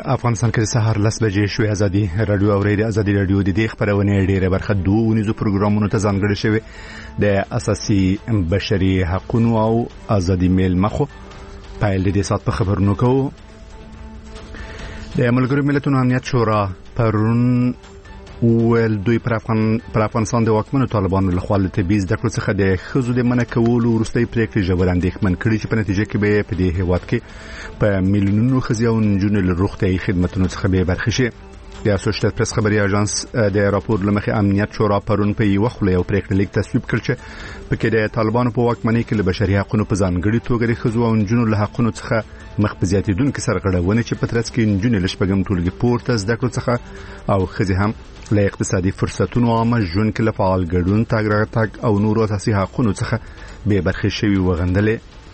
افغانستان کې سهار 10 بجې شوې. ازادي رادیو او ریډیو ازادي رادیو د دې خبرونه ډېره برخه دوه پروګرامونو ته ځانګړې شوی د اساسي بشري حقوقو او ازادي میل مخو پایل د سات په خبرونو کو. د ملګرو ملتونو امنیت شورا پرون ول دوی پر افغانستان د واکمنو طالبانو له خوا له طبي زده کړو څخه د خزو د منع کولو وروستۍ پریکړې ژور اندېښمن کړي چې په نتیجه کې به په دې هیواد کې په میلیونونو ښځې او نجونې له روغتیايي خدماتو څخه به برخې شي. د اسوسییټډ پریس خبري اژانس د راپور لمخې امنیت شورا پرون په یو خله یو پریکړه لیک تصویب کړ چې پکې د طالبانو په واکمنۍ کې له بشري حقوقو په ځانګړي توګه د خزو او نجونو له حقوقو څخه مخ په زیاتېدونکو سرغړونه چې په ترڅ کې نجونې له شپږم ټولګي پورته زده کړو څخه او خزې هم له اقتصادي فرصتونو عامه ژوند کې له فعال ګډون تګ او نورو اساسي حقوقو څخه به برخې شوي وغندلې.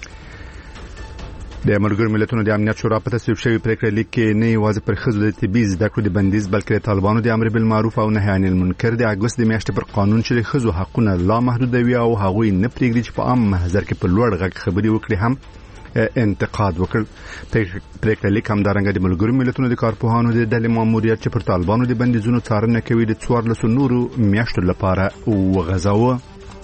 د ملګرو ملتونو د امنیت شورا په تصویب شوی پریکړه لیک کې نه یوازې پر خزو د طبي زده کړو د بندیز بلکې د طالبانو د امر بالمعروف او نهي عن المنکر د اگست د میاشتې پر قانون چې د خزو حقونه لا محدودوي او هغوی نه پریږدي چې په عام محضر کې په لوړ غږ خبري وکړي هم انتقاد وکړ. پریکړه لیک هم دارنګه د ملګرو ملتونو د کارپوهانو د ډلې ماموریت چې پر طالبانو د بندیزونو څارنه کوي د 14 نورو میاشتو لپاره وغځاوه.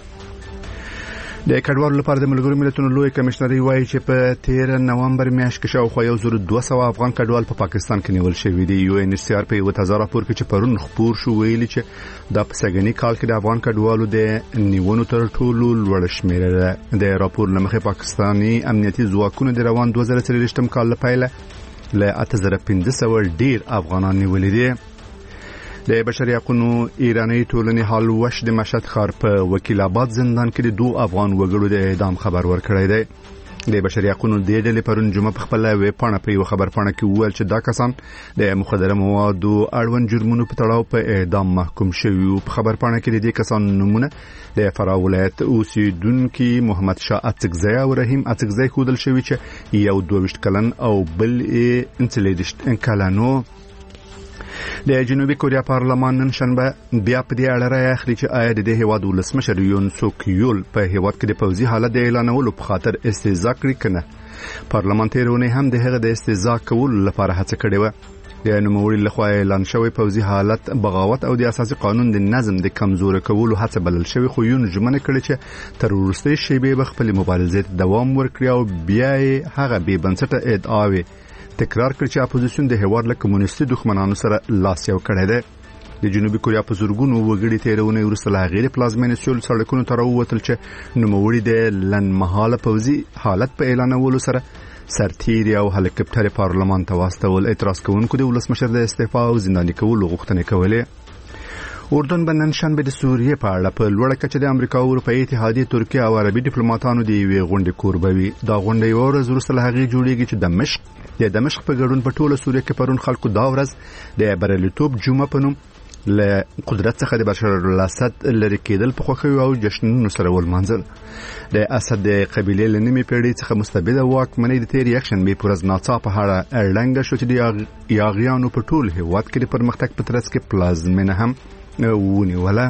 د کډوالو لپاره د ملګرو ملتونو لوی کمشنري وایي چې په 13 نومبر میاشت کې شاوخوا 1200 افغان کډوال په پاکستان کې نیول شوي دي. یو ان ایچ سی آر په یو تازه راپور کې چې پرون خبر شو ویلي چې د پسګنی کال کې د افغان کډوالو د نیونو تر ټولو لوړ شمېر ده. د راپور لمخې پاکستاني امنیتي ځواکونو د روان 2023 کال لپاره له 8500 ډیر افغانان نیولې دي. د بشري حقوقو ایرانی ټولنې حال وش د مشهد ښار په وکیل آباد زندان کې د 2 افغان وګړو د اعدام خبر ورکړی دی. د بشري حقوقو د ډلې پرون جمعه په خپل ویب پاڼه په یو خبرپاڼه کې وویل چې دا کسان د مخدره موادو اړوند جرمونو په تړاو په اعدام محکوم شوي او په خبرپاڼه کې د دې کسانو نمونه د فراه ولایت اوسیدونکو محمد شاه اڅکزی او رحیم اڅکزی ښودل شوی چې یو 22 کلن او بل 39 کلنو. د جنوبي کوریا پارلمان نن شنبه بیا په دې اړه راي اخلي چې آیا د هیواد ولسمشر یون سوک یول په هیواد کې د پوځي حالت د اعلانولو په خاطر استهزاء کړی کنه. پارلمانتریونه هم د هغه د استهزاء کولو لپاره هڅه کړې و. د نوموړي لخوا اعلان شوی پوځي حالت بغاوت او د اساسي قانون د نظم د کمزور کولو هڅه بلل شوی، خو یون ژمنه کړې چې تر وروستۍ شیبې به خپل مبارزې دوام ورکړي او بیا هغه به بنسټه ادعاوي تکرار کړ چې اپوزیسیون د هیواد له کمونیستي دښمنانو سره لاس یو کړی دی. د جنوبي کوریا په زورګونو وګړي تیرونه وروسته لا غیر پلازمینې سول سړکونو ته راووتل چې نوموړي د لنډمهاله پوځي حالت په اعلانولو سره سرتیري او هلیکاپټر پارلمان ته واستول. اعتراض کوونکو د ولسمشر د استعفا او زنداني کولو غوښتنه کولې. اردن بنن شنبه د سوریې په اړه په لوړه کچه د امریکا او اروپאי اتحادیه ترکیه او عربي ډیپلوماټانو د یوې غونډې کوربوي. دا غونډه یو ورځ وروسته له هغې جوړیږي چې د دمشق په ګډون په ټوله سوریه کې پرون خلکو دا ورځ د بریالیتوب جمعه په نوم له قدرت څخه د بشار الاسد لري کېدل په خوښي او جشنونو سره ولمانځل. د اسد د قبيله لنیمه پیړۍ څخه مستبده واکمنۍ د تیر یکشن به پرز ناڅاپه هغه اړلنګ شو چې د یاغیانو په ټول هیواد کې د پرمختګ په ترڅ کې پلازمینه هم ونیوله.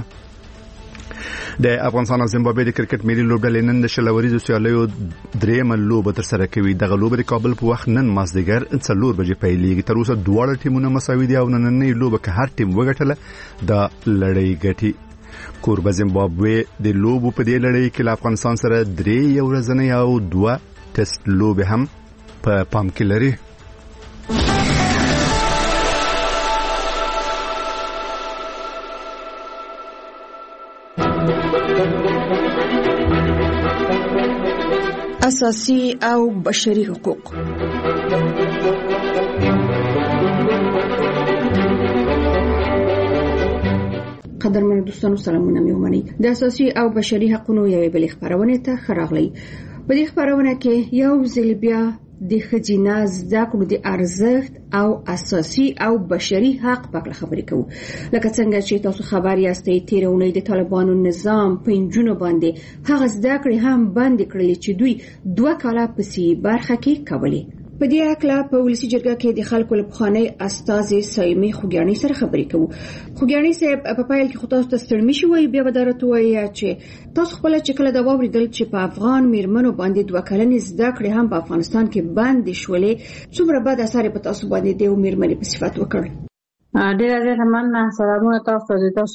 د افغانستان او زیمبابوې د کرکټ ملي لوبډلې نن د شلوريزو سیالیو درېمه لوبه تر سره کوي. دغه لوبه د کابل په وخت نن مازدیګر 4 بجې پیلېږي. تر اوسه دواړه ټیمونه مساوي دي او نننۍ لوبه که هر ټیم وګټله د لړۍ ګټي. کوربه زیمبابوې د لوبو په دې لړۍ کې له افغانستان سره 3 ورځنۍ او 2 ټیسټ لوبې هم په پام کې لري. اساسي او بشري حقوق. قدرمن دوستانو سلامونه مې ومنئ. د اساسي او بشري حقوقو یوې بلې خبرونه ته خراغلی. په دې خبرونه کې یو ځل بیا د خزینه زده کړو د ارزښت او اساسي او بشري حق په اړه خبرې کوو. لکه څنګه چې تاسو خبر یاستئ تیرونه د طالبانو نظام په انجونو باندې هغه زده کړې هم بند کړلې چې دوی 2 کاله پسې برخه کې کولې. په دې اړه په ولسی جرګه کې د خلکو لپخاني استاذ سایمي خوګیانی سره خبرې کوو. خوګیانی صاحب په پایل کې خو تاسو ته ستړي شوي بیا ودارته وایي چې تاسو خپل چې کله دا واوریدل چې په افغان میرمنو باندې 2 کلنې زده کړې هم په افغانستان کې بند شولې څومره بد اثر په تاسو باندې د میرمنې په صفات وکړ؟ ډېر مننه. سلامونه تاسو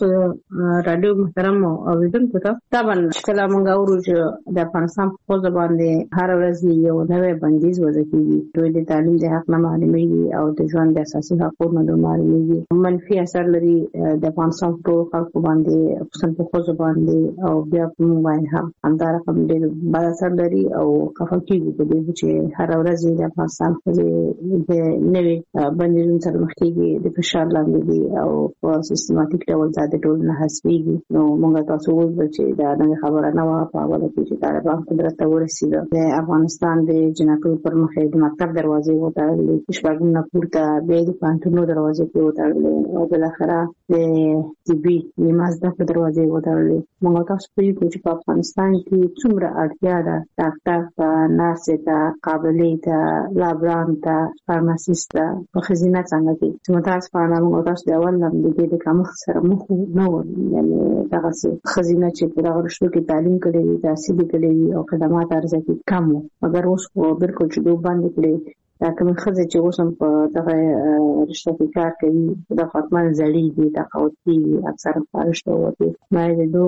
رادیو محترم اوریدونکو ته. طبعا کله موږ اورو چې د افغانستان په خپل باندې هر ورځ یو نوې بندیز وضع کیږي، دوی د تعلیم د حق نه معلومیږي او د ژوند د اساسي حقوقو نه معلومیږي. منفي اثر لري د افغانستان په خلکو باندې، خصوصا په خپل باندې، او بیا په موبایل هم همدار هم ډېر بد اثر لري او خفه کیږي په دې چې هر ورځ د افغانستان په نوې بندیزونو سره مخ کیږي، د فشار لاندې دي او په سیستماتیک ډول د ټولنې حسابيږي. نو موږ تاسو وایو چې دا نه خبره نه وه په اوله کې چې طالبان قدرت ته ورسېدل. د افغانستان د جنکو پر مخ د مکتب دروازې وتړلې، شپږم نه پورته بیا د پانتونو دروازې کې وتړلې او بل اخره د طبي مازده په دروازې وتړلې. موږ تاسو په چې په افغانستان کې څومره اړتیا ده ډاکټر ته، نرس ته، قابلې ته، لابران ته، فارماسیست ته په خزینه څنګه کې چې متاسفانه موږ تاسو د اول لم د دې کوم سره مخ نه و، یعنی دغه خزینه چې په دغه رشتو کې تعلیم کړي، تحصیل کړي او خدمات ارزښت کم و، مګر اوس بالکل چې دوه باندې کړي دا کوم خزه چې اوس هم په دغه رشتو کې کار کوي د خاطمان زړی دي د قوتي اکثر فارشته وته مې د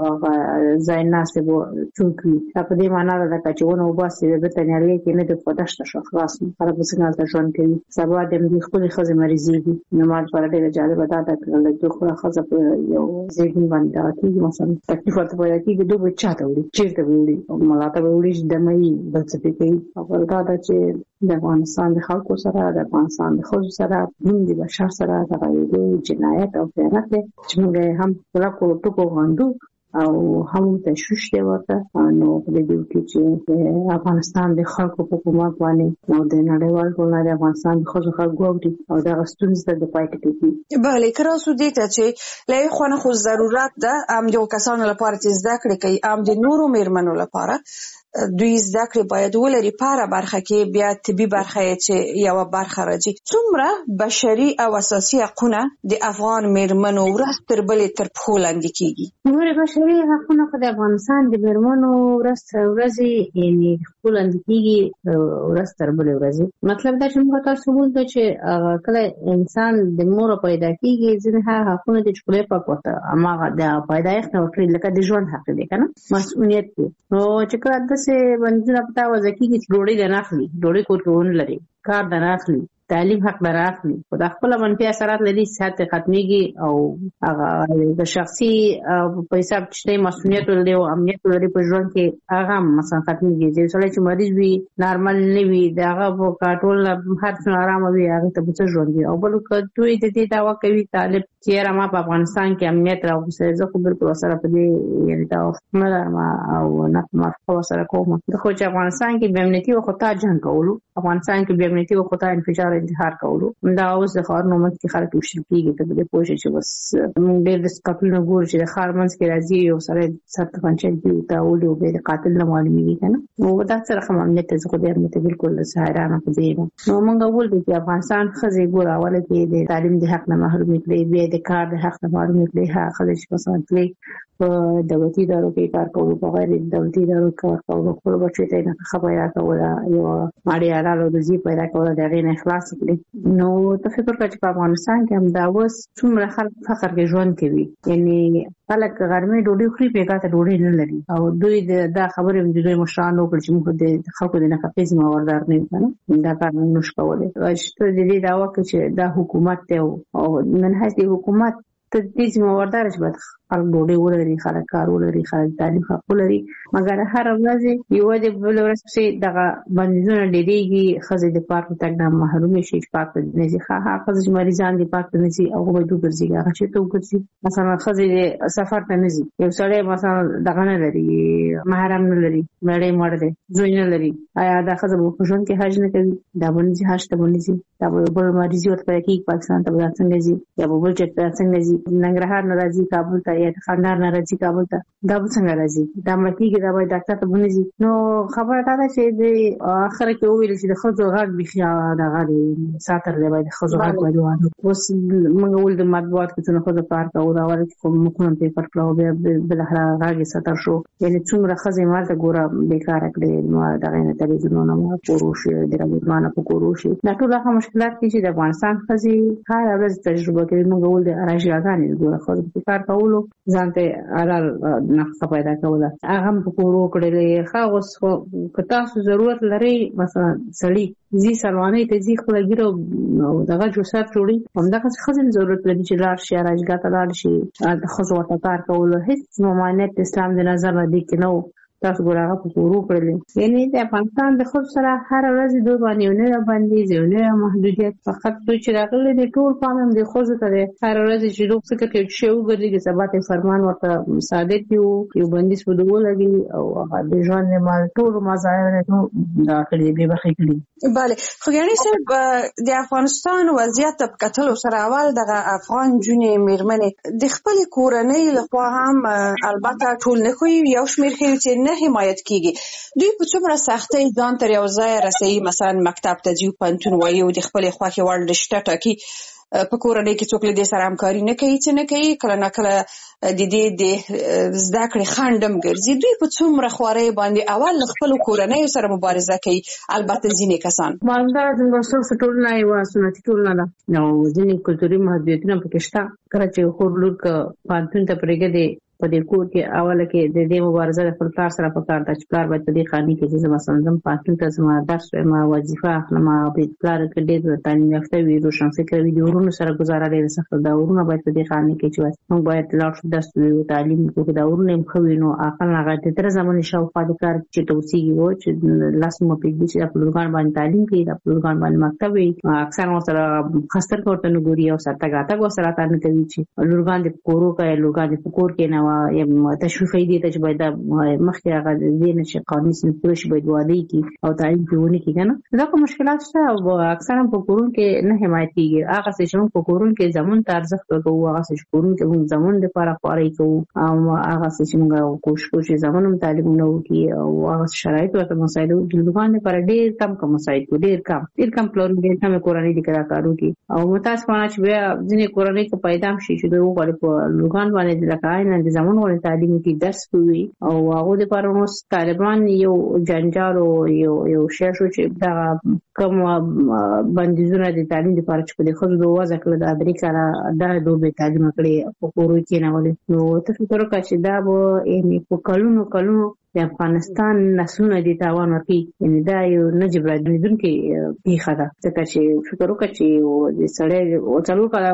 دوه زایناسه بو چونکی په دې معنی دا چې ونه وباسي د تنیالي کې نه د پداشت شو خلاص پر بسنګ د ژوند کوي سبا د دې خپل خزه مریضي دي نو مال پر ډېر جالب ده دا چې خو خزه په یو ځای باندې کې مثلا تکلیف ورته وایي چې دوه چاته وړي چیرته وړي او ملاته وړي د مې بل څه کوي او دا چې د افغانستان د خلکو سره د افغانستان د خلکو سره د بشر سره د غیرو جنایت او خیانت چې موږ هم خلکو ټکو غوندو او هم تشویش دی ورته نو په دې کې چې افغانستان د خلکو په حکومت باندې نو د نړیوال ټولنې د افغانستان د خلکو غوړي او د غستونز د پایټ کې بله کراسو دي ته چې لای خو نه خو ضرورت ده ام د کسانو لپاره چې زده کړې کوي ام د نورو میرمنو لپاره دوی زده کړې باید ولري په برخه کې بیا طبي برخه چې یو برخه راځي څومره بشري او اساسي حقوقونه د افغان میرمنو ورځ تر بلې تر پښو لاندې کیږي نور بشري حقوقونه په افغانستان د میرمنو ورځ یعنی پښو لاندې کیږي ورځ تر بلې ورځ مطلب دا چې موږ تاسو وایو چې کله انسان د مور پیدا کیږي ځینې حقوقونه د چکلې په کوته اما د پیدایښت نو لکه د ژوند حق دی کنه مسؤلیت دی نو چې کله سے بنځنه پتا وځي چې ډوړې نه اخلي ډوړې کوټون لري کار نه اخلي تعلیم حق نه اخلي خدای خپل منفي اثرات لري صحت ختميږي او هغه د شخصي پیسې چې مسؤلیت لري او امنیت لري په ژوند کې هغه مثلا ختميږي چې سړی چې مریض وي نارمل نه وي دغه په کاټول هر څه آرام وي هغه ته به ژوند وي او بل دوی د دې داوا کوي طالب چې ما په افغانستان کې امنیت راوځي زه خو بالکل سره په دې یعنی دا ما او نه ما خو سره کوم د خو چې افغانستان کې به امنیتي او خطا جنگ کولو افغانستان کې به امنیتي او خطا انفجار انتحار کولو دا اوس د خار نومت کې خلک وشل کېږي ته د پوښتنه چې بس موږ ډېر د سکاپلو ګور چې د خار منځ کې راځي او سره سات پنځه دی او له به قاتل نه معلومیږي کنه نو دا سره کوم امنیت څه خو دې امنیت بالکل سهارانه په دې نو موږ ول چې افغانستان خزي ګور اوله کې د تعلیم د حق نه محروم کړي به د کار د حق نه محروم کړي ها خلک مثلا کړي په دولتي ادارو کې کار کولو په غیر دولتي ادارو کې کار کولو خپل بچی ته نه خبره کوله یو ماړی اړه د زی پیدا کوله د غیر اخلاص کړي نو ته فکر کوي چې په افغانستان کې هم دا اوس څومره خلک فخر کې ژوند کوي یعنی خلک غرمې ډوډۍ خوري پیګه ته ډوډۍ نه لري او دوی دا خبره د دوی مشرانو کړ چې موږ د خلکو د نفقې ذمہوار نه یو دا کار نه نشکولای چې د دې دا وکړي چې دا حکومت ته او من هڅه حکومت ته دې ذمہوار شي خلک ډوډۍ ولري خلک کار ولري خلک تعلیم حق ولري مګر هر ورځ یو د بل ورځ چې دغه بندیزونه ډېریږي خزې د پارک تک نه محروم شي پاک نه ځي ها خزې مریضان د پاک نه ځي او به دوه ګرځي هغه چې ته ګرځي مثلا خزې سفر ته نه ځي یو سړی مثلا دغه نه لري محرم نه لري مړې مړ دی زوی نه لري آیا دا خزې په ژوند کې حج نه کوي دا باندې حج ته باندې دا بل مریض ورته کې پاکستان ته څنګه ځي یا بل چې څنګه ځي ننګرهار نه راځي کابل ته یا خاندار نه راځي کابل ته دا څنګه راځي دا ملکیږي دا وای ډاکټر ته بونځي نو خبره دا ده چې د اخر کې ویل چې د خزو غاټ بخیا دا غاړي ساتر دی د خزو غاټ وایو اوس موږ ول د مطبوعات کې څنګه خزو پارک او دا ورته کوم کوم پیپر کلاو به بل غاړي ساتر شو یعنی څومره خزې مالته ګوره بیکار کړي نو دا غنه تلویزیونونه مو پوروشي د رمضان په پوروشي دا ټول هغه مشکلات چې د افغانستان خزې هر ورځ تجربه کوي موږ ول د راځيګانې ګوره خو په کار کولو ځانته حلال نفقه پیدا کوله هغه په پورو کړي خاص که تاسو ضرورت لري مثلا سړی زی سروانه ته زی خپل ګیرو دغه جوړات جوړي همدغه خزم ضرورت لري چې لار شي راځګه ته لار شي د خزو ته کار کولو هیڅ ممانعت اسلام د نظر نه دي کې نو تاسو ګورغه په پورو کړل یعنی د افغانستان د خود سره هر ورځ دوه باندې زونه محدودیت فقط دوی چې راغلي د ټول قانون د خود ته هر ورځ چې دوه څه کې شو ګرځي چې سبا ته فرمان ورته صادق یو بندیز په دوه لګي او هغه د ژوند مال ټول مزایا نو داخلي به بخې کړی bale خو یعنی چې د افغانستان وضعیت په کتلو سره اول د افغان جونې میرمنې د خپل کورنۍ لخوا هم البته ټول نه کوي یو شمیر چې نه حمایت کیږي دوی په څومره سختۍ ځان تر یو ځای رسوي مثلا مکتب ته ځي پنتون وایي او د خپل خوښې وړ رشته ټاکي په کورنۍ کې څوک له دې سره همکاري نه کوي چې نه کوي کله نه کله د دې د زده کړې خندم ګرځي دوی په څومره خوارۍ باندې اول خپل کورنۍ سره مبارزه کوي البته ځینې کسان مالدار د ورسره ټولنه یو سنتي ټولنه ده نو ځینې کلتوري محدودیتونه پکې شته کله چې خورلور ک پانتون ته پرېږدي په دې کور کې اوله کې د دې مبارزه د خپل کار سره په کار د چپلار باید په دې خاني کې چې مثلا پاتون ته زما درس ما وظیفه اخلم په پلار کې د تعلیم یافته وي روشن فکر وي د ورونو سره گزاره لري سخت دا ورونه باید په دې خاني کې چې موږ باید لاړ شو درس وي تعلیم کې دا ورونه خو نو اقل هغه تر زمونږ شاوخوا د کار چې توسيږي و چې لاس مو په دې چې د پلوګان باندې تعلیم کې د پلوګان باندې مکتب وي اکثر سره خستر کوته نو ګوري او سره تاګه سره تان کوي چې لورګان د کورو کې لورګان د کور کې نه یا تشریفي دي چې باید مخکې هغه دې نشي قانوني سنتورش باید وادي کی او تعلیم کوونی کی کنه دا کوم مشکلات شته او اکثر په کورون کې نه حمایت کیږي هغه څه چې په کورون کې زمون ترځخ کوو هغه څه چې کورون کې زمون لپاره خواري کوو او هغه څه چې موږ کوشش زمونم تعلیم نو کی او هغه شرایط ورته مسایلو د لوګان لپاره ډېر کم مسایل ډېر کم پلان ډېر کم کورنۍ د کارو کی او متاسفانه چې بیا ځینې کورنۍ کې پیدا شي چې دوی غواړي په لوګان باندې د لکاین د زمون ولې تعلیم کې درس کوي او هغه د پرونو طالبان یو جنجال او یو شاشو چې دا کوم بندیزونه د تعلیم لپاره چې په خود دوه ځکه د امریکا دا دوه تعلیم کړي په کورو کې نه ولې نو ته فکر وکړه چې دا به یعنی په کلونو د افغانستان نسلونه د تاوان ورکی یعنی دا یو نجیب راځون کې پیښه ده ځکه چې فکر وکړه چې د سړی او څلور کاله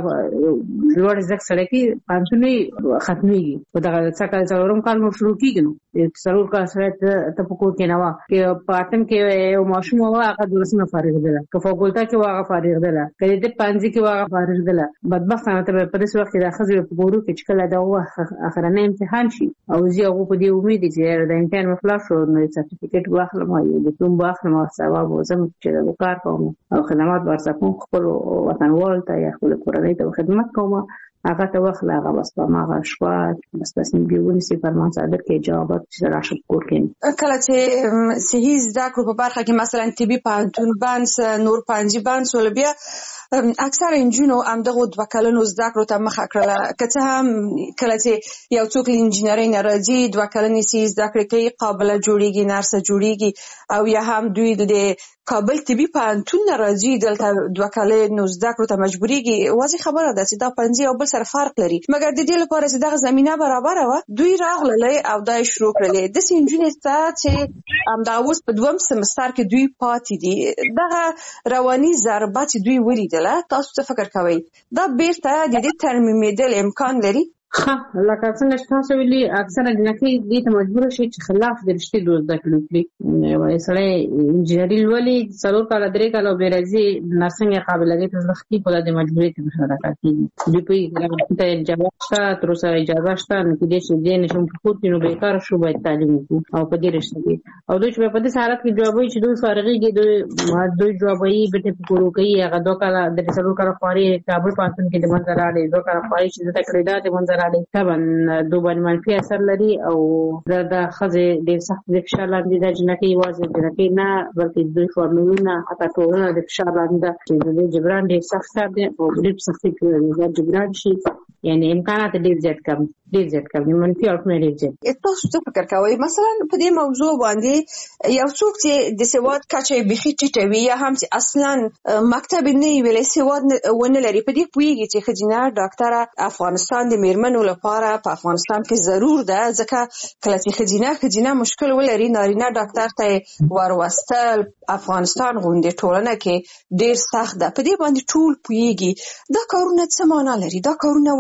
لوړ ځکه سړی کې پانځونی ختميږي او دا څنګه څلورم کال نو شروع کیږي نو څلور کال سره ته په کور کې نه وا کې پاتم کې یو ماشوم هغه درسونه فارغ ده که فاکولټا کې هغه فارغ ده کله دې پانځي کې هغه فارغ ده بدبختانه ته په دې وخت د خزر په ګورو کې چې کله دا اخرنه امتحان شي او زه هغه په دې امید چې د امتحان مخلاص شو نو سرټیفیکټ واخلم او ډیپلوم واخلم او ثواب وزم چې وکړ کوم او خدمات ورسره خپل وطنوال ته یا خپل کورنۍ ته خدمت کوم هغه ته واخله هغه بس په ما غشوا بس نیبيونی سي فرمان صادق کې جوابات راشه کور کې کله چې صحیح زده کړو په برخه کې مثلا طبي پانتون بانس نور پنځي بانس ولبیا اکثر انجینو هم دغه د وکالونو زده کړو ته مخه کړله کته هم کله چې یو څوک انجینری نه راځي د وکالنې سي زده کړې کوي قابله جوړیږي نرسه جوړیږي او یا هم دوی د کابل طبي پانتون راځي دلته د وکالې نو زده کړو ته مجبوريږي واضح خبره ده چې دا پنځه او بل سره فرق لري مګر د دې لپاره چې دغه زمينه برابر و دوی راغله او دا شروع کړل د انجینری چې هم دا اوس په دویم سمستر کې دوی پاتې دي دغه رواني ضربات دوی ولیدله تاسو څه فکر کوئ دا بیرته د دې ترمیمېدل امکان لري ها لکه څنګه چې تاسو ویلي اکثره جنکۍ دې ته مجبور شي چې خلاف د رشتې دوز زده کړي وایي سړی انجینري لولي 4 کاله 3 کاله به راځي نرسنګ قابلیت ته ځختی په دې مجبورې ته مشارکت کوي دوی په ته اجازه شته تر اوسه اجازه شته نو دې چې دې نشم په کوټ نو به کار شو باید تعلیم وکړو او په دې رشتې کې او دوی چې په دې حالت کې جوابوي چې دوی فارغيږي دوی جوابوي به په کورو کوي هغه 2 کاله د 4 کاله خواري کابل پانتون کې د منځ راړي 2 کاله خواري چې د تکړه د منځ طبعا دوباره منفي اثر لري او دا خزه د سخت د فشار لاندې د جنکۍ وازه جنکۍ نه بلکې د فورمولونه حتی ټولنه د فشار لاندې چې د جبران د سخت کار دی او د سخت کې د جبران شي یعنی امکانات ډیر زیات کم منفي او ډیر زیات. تاسو څه فکر کوئ مثلا په دې موضوع باندې یو څوک چې د سواد کچه بيخي ټیټوي یا هم چې اصلا مکتب نه ویلې سواد ونه لري په دې پویږي چې خجینه ډاکټره افغانستان د میرمنو لپاره په افغانستان کې ضرور ده ځکه کله چې خجینه مشکل ولري نارینه ډاکټر ته ورواستل افغانستان غونډه ټولنه کې ډیر سخت ده په دې باندې ټول پویږي دا کارونه څه معنا لري دا کارونه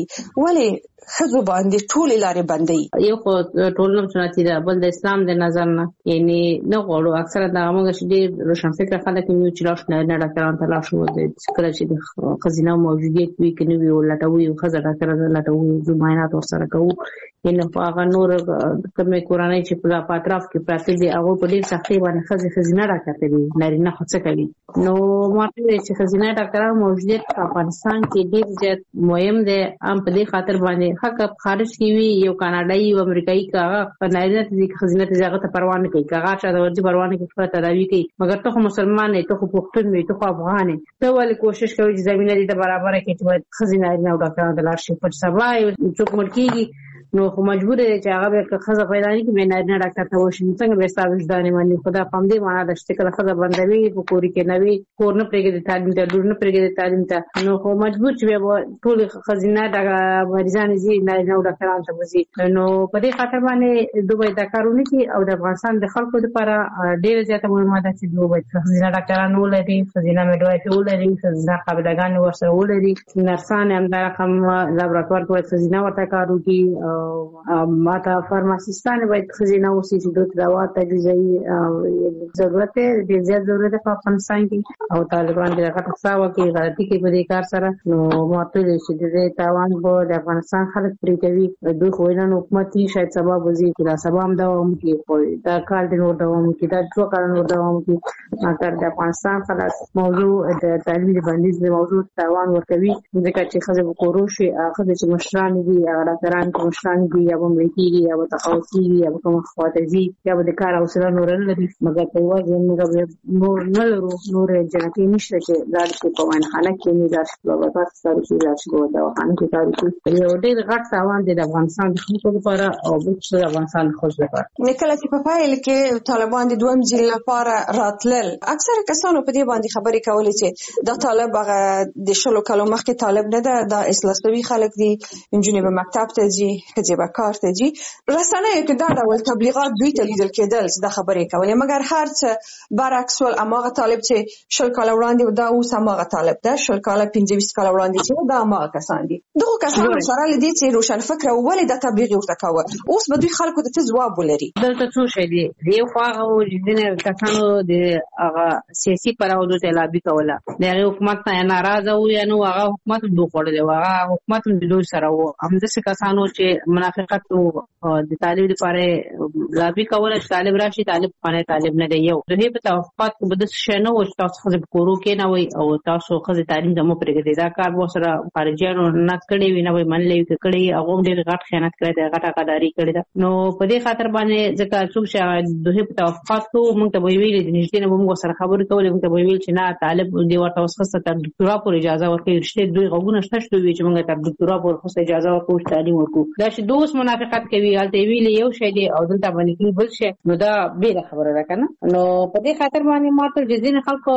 ولې خزو باندې ټول لارې بندي یو خو ټولنه چناتي ده بل د اسلام د نظر نه یعنی نه غواړو اکثره د موږ چې ډیر روشن فکر خلک یو چې لاش نه ډاکټران ته لاش وو د کله چې د خزینه موجودیت وی کني وی ولټوي او خزه ډاکټر لټوي زو معاینات ورسره کوو ان په هغه نور کومه کورانه چې په اطراف کې پراته دي هغه په ډیر سختي باندې خزینه ډاکټر دي نارینه خو څه کوي نو ماته چې خزینه ډاکټرانو موجودیت په افغانستان کې ډیر زیات مهم دي ام په دې خاطر باندې حق خارج کی وی یو کاناډایي او امریکایي کاغه نارینه ته خزینه ته ځای ته پروا نه کوي کاغه چې د ورځي پروا نه کوي خپل تداوی کوي مګر ته مسلمان نه ته پښتون نه ته افغان ته ولې کوشش کوي چې زمينه دې برابر کړي چې خزینه نه او ډاکټرانو د لار شي په سبا څوک مرکیږي نو خو مجبور دی چې هغه به خزه پیدا نه کی مینه نه ډاکټر ته وشي څنګه به ستاسو ځدانې باندې خدا پام دې معنا د شته کله خزه بندوي په کوري کې نوي کور نه پرېږدي تعلیم ته ډور نه پرېږدي تعلیم ته نو خو مجبور چې به ټول خزینه د مریضان زی نه ډاکټرانو ته وزي نو په دې خاطر باندې دوی دا کارونه کوي او د افغانستان د خلکو لپاره ډېر زیاته مهمه ده چې دوی خزینه ډاکټرانو ولري خزینه میډوایټ ولري خزینه قابلګان ورسره ولري نرسان هم دا رقم لابراتوار کې خزینه ورته کار کوي ماته فارماسیستان باید خزینه اوسي چې دوی دوا تجهیزي ضرورت دی زیات ضرورت په افغانستان کې او طالبان دغه تاسو کې غلطي کې په دې کار سره نو ماته چې د تاوان په د افغانستان خلک پرې کوي دوی خو نه حکومت شاید سبب وزي چې دا سبب دوام کې دا کال د نور دوام کې دا څو کال نور دوام کې اگر د افغانستان خلاص موضوع د تعلیم بندیز د موضوع تاوان ورکوي ځکه چې خزه کوروشي هغه چې مشران دي هغه ډاکټران کې مشران دي یا امریکایي یا تخصصي یا کوم خواطزي یا د کار او سره نور نه لري مګر په وځي موږ نه لرو نور جنکۍ نشته چې دا چې په وانخانه کې نه داشت په تاسو سره چې راځي دا وانخانه کې کار کوي یو ډېر غټ تاوان دی د افغانستان د خلکو لپاره او د افغانستان د خلکو لپاره نکله چې په پایل کې طالبان د دویم ځل لپاره راتلل اکثر کسانو په دې باندې خبرې کولې چې دا طالب هغه د شلو کلو مخکې طالب نه ده دا اسلامي خلک دي انجونې په مکتب ته ځي خځې به کار ته ځي رسنۍ کې دا ډول تبلیغات دوی ته لیدل کېدل چې دا خبرې کولې مګر هر څه برعکس ول اماغه طالب چې شل کال وړاندې دا اوس اماغه طالب ده شل کال 25 کال وړاندې چې دا اماغه کسان دي دغه کسان سره لدی چې روشن فکر ولې د تبلیغ ورته کاوه اوس به دوی خلکو ته ځواب ولري دلته څه شي دی یو خواغه او ځینې کسانو د هغه سیاسي پراودو ته لابي کوله د حکومت نه ناراضه و یا نو هغه حکومت دوه کړل هغه حکومت د دوی سره و هم د کسانو چې منافقت د طالب لپاره لابي کوله طالب راشي طالب نه دی یو د هیڅ توافقات په د شنو او تاسو خو په کورو کې نه وي او تاسو خو تعلیم د مو پرېږدي دا کار مو سره خارجيانو نه کړی وي نه وي منلې کړی هغه ډېر غټ خیانت کړی دی غټه قداري کړی دا نو په دې خاطر باندې ځکه څوک چې د هیڅ توافقات موږ ته ویل دي نشته نه موږ سره خبرې کولې موږ ته ویل چې نه طالب دی ورته وسخه تر ډکټورا پورې اجازه ورکړي رښتې دوی غوونه شته چې موږ ته ډکټورا پورې خو اجازه ورکړو تعلیم ورکړو دا چې دوس منافقت کوي الته ویل یو شی دی او دلته باندې بل شي نو دا بیره خبره ده کنه. نو په دې خاطر باندې ماته د ځین خلکو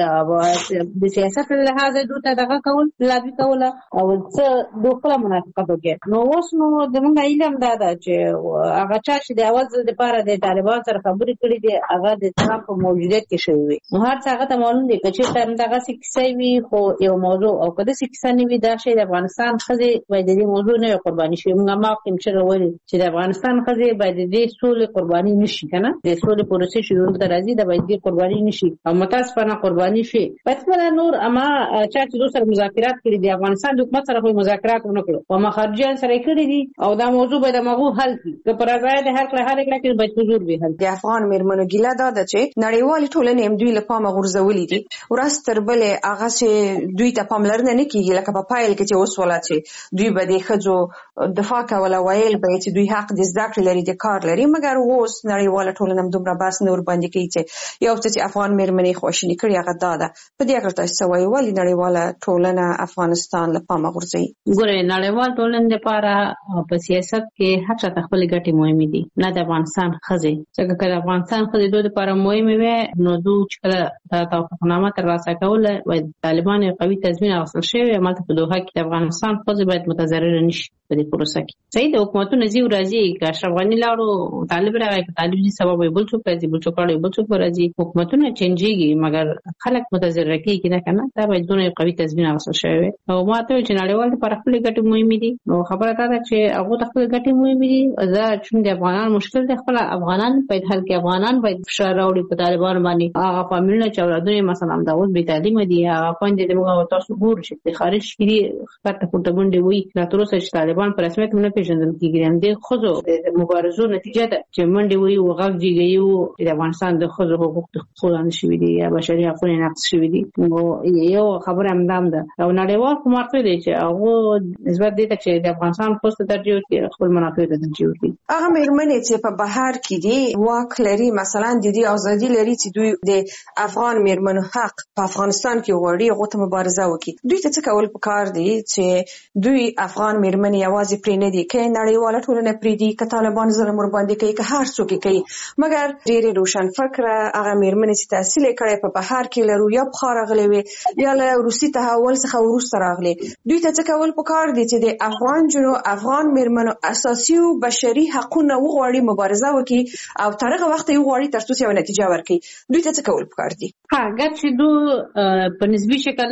د سیاست له لحاظه دوته دغه کول لابي کول او څه دوه منافقت وکړي. نو اوس نو زموږ علم دا ده چې هغه چې د اول ځل لپاره د طالبان سره خبرې کړې دي هغه د ترامپ په موجودیت کې شوی وي. نو هر څه هغه ته معلوم دي چې تر دغه کیسه وي خو یو موضوع او کله چې کیسه نه وي دا شی د افغانستان خزي باید د موضوع نه قرباني شي. موږ ما کوم چې وایي چې د افغانستان خزي باید د سولې قرباني نشي کنه د سولې پروسې شروع د راځي د باید د قرباني نشي او متاسفانه قرباني شي. پس نور اما چې دوه سره مذاکرات کړي دي افغانستان د حکومت سره مذاکرات ونکړو او مخارجيان سره کړي دي او دا موضوع باید موږ حل کړو که پر ځای د هر کله کې باید حضور به حل. د افغان میرمنو ګیله دا ده چې نړیوال ټولنې هم دوی له پامه غورځولې دي ورځ تر بلې هغه چې دوی ته پاملرنه نه کیږي لکه په پایل کې چې اوس ولا چې دوی به د ښځو دفاع کوله ویل به چې دوی حق د زده کړې لري د کار لري مګر اوس نړیوال ټولنه هم دومره بس نور باندې کوي چې یو چې افغان میرمنې خوشنی کړي هغه دا ده. په دې اړه تاسو وایي ولې نړیوال ټولنه افغانستان له پامه غورځوي؟ ګوره نړیوال ټولنه لپاره په سیاست کې هر څه خپل ګټې مهمه دي نه د افغانستان خزي څنګه کله افغانستان خزي دوی لپاره مهمه وي نو دوی چې کله توافقنامه ترلاسه کوله و طالبان قوي تضمین حاصل شوی عملته په دوحه کې افغانستان خزي باید متضرر نشي په دې پروسه کې. صحیح د حکومتونو نزیو راځي که اشرف غنی لاړو طالب راغی که طالب دي سبب بل څوک راځي بل څوک راځي حکومتونه چینجيږي مګر خلک متضرر کیږي نه کنه دا باید دونه قوي تضمین حاصل شوی او ماته چې نړیوال لپاره خپل ګټې مهمه دي. نو خبره دا ده چې هغه خپل ګټې مهمه دي دا چې د افغانان مشکل د خپل افغانان په حل کې افغانان باید فشار راوړي په طالبان باندې هغه فامیلونه چې اولادونه مثلا د اوس به تعلیم دي هغه پاندې د موږ تاسو ګور شي د خارج کې خاطر پورته باندې وي لا تر اوسه چې طالبان په رسمیت نه پیژندل کیږي هم د خزو د مبارزو نتیجه ده چې منډي وي او غږیږي د افغانستان د خزو حقوق خلانه شوی دي یا بشري حقوق نقض شوی دي. نو یو خبره هم ده او نړیوال کومارته دي چې هغه نسبت دي چې د افغانستان خوسته ترجیح ورکړي خپل منافع ته ترجیح ورکړي. هغه میرمنې چې په بهر کې دي واک لري مثلا د دې ازادي لري چې دوی د افغان میرمنو حق په افغانستان کې وړي غوته مبارزه وکړي دوی ته څه کول پکار دي چې دوی افغان میرمنې یوازې پرې نه دي کې نړیواله ټولنه پرې دي که طالبان ظلم ور باندې کوي که هر څوک کوي مګر ډېر روشن فکر هغه میرمنې چې تحصیل کړي په بهر کې لرو یا بخار غلې وي یا له روسي تحول څخه وروسته راغلي دوی ته څه کول پکار دي چې د افغان جنو افغان میرمنو اساسي او بشري حقوقونه وغواړي مبارزه وکړي او تر هغه وخت یو غواړي تر څو یو نتیجه ورکړي دوی ته څه کول پکار دي؟ اگر چې دوی په نسبی شکل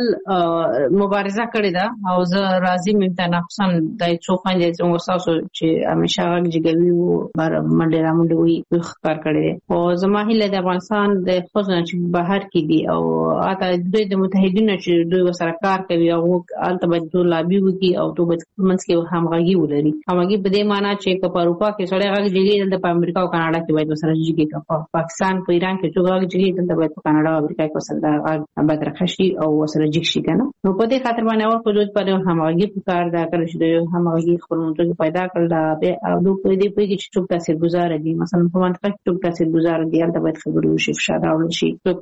مبارزه کړې ده او زه راضي مې ته نقصان دای څو باندې څنګه تاسو چې همیشه راګجګوي او بار منډه رامنډه وي کار کړی او زما هیله د افغانستان د خصوصا چې بهر کې دي او اته د متحدینو چې دوی سره کار کوي او البته باید دوی لابي وکړي او دوی منځ کې همغږي ولري. همغږي په دې معنی چې په اروپا کې سړی راګجګي د امریکا او کاناډا کې باید سره جګي پاکستان په ایران کې چې راګجګي د باید په کاناډا او امریکا کې سره باید راخشي او سره جګ شي کنه. نو په دې خاطر باندې اور حدود پر همغږي په کار دا کړی چې همغږي خپل منځ پیدا کړل او دوی په دې کې چې څوک تاثیرګذار دي مثلا په منطقه کې څوک تاثیرګذار دي دا باید خبرو شي فشار راوړل شي څوک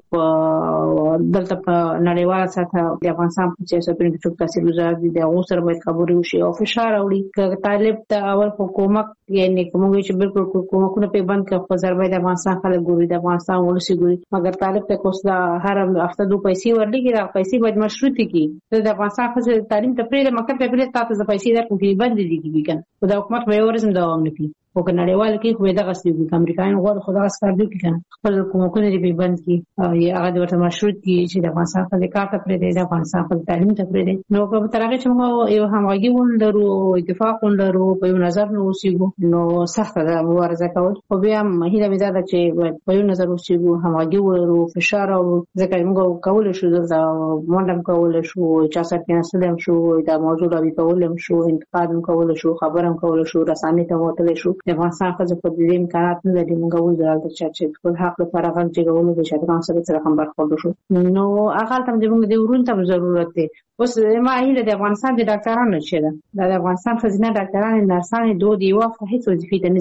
دلته په نړیوال سطح د افغانستان په سیاست کې څوک تاثیرګذار دي دا اوس سره باید خبرو شي او فشار راوړي که طالب ته اول حکومت یعنی کومه چې بالکل حکومتونه په بند کې خو ضربې د افغانستان خلک ګوري د افغانستان ولسی ګوري مګر طالب ته کوسه هر هفته دوه پیسې ورلګي دا پیسې باید مشروط کی د افغانستان خو تعلیم ته پرې مکتب ته پرې تاسو د پیسې درکو کې بند دي کیږي خو د حکومت به ورزم دوام نه کوي او که نړیوال کې خو دغه ستوي امریکایان غواړي خدا اسکار دوی کنه خپل حکومتونه دې بند کی یا هغه ورته مشروط کی چې د افغانستان خلک کار ته پرې د افغانستان خلک تعلیم ته پرې نو په ترغه چې موږ یو همغږي ولرو اتفاق ولرو په یو نظر نو اوسېګو نو سخت ده مبارزه کول خو بیا مهیله مې ده چې په یو نظر اوسېګو همغږي ولرو فشار او ځکه موږ کول شو دا مونږ کول شو چې تاسو کې نسلم شو دا موضوع راوي کولم شو انتقاد کول شو خبرم کول شو رسامي ته وتل شو د افغانستان خزه په دې امکانات نه لري موږ ولر چې خپل حق لپاره غږ جوړولو د شاګردانو سره هم برخورد شو نو هغه تم دې موږ د ورون ته ضرورت دی اوس ما هیله د افغانستان د ډاکټرانو چې ده د افغانستان خزینه ډاکټرانو نرسانو دوه دی وافه هیڅ وظیفه ته نه ځي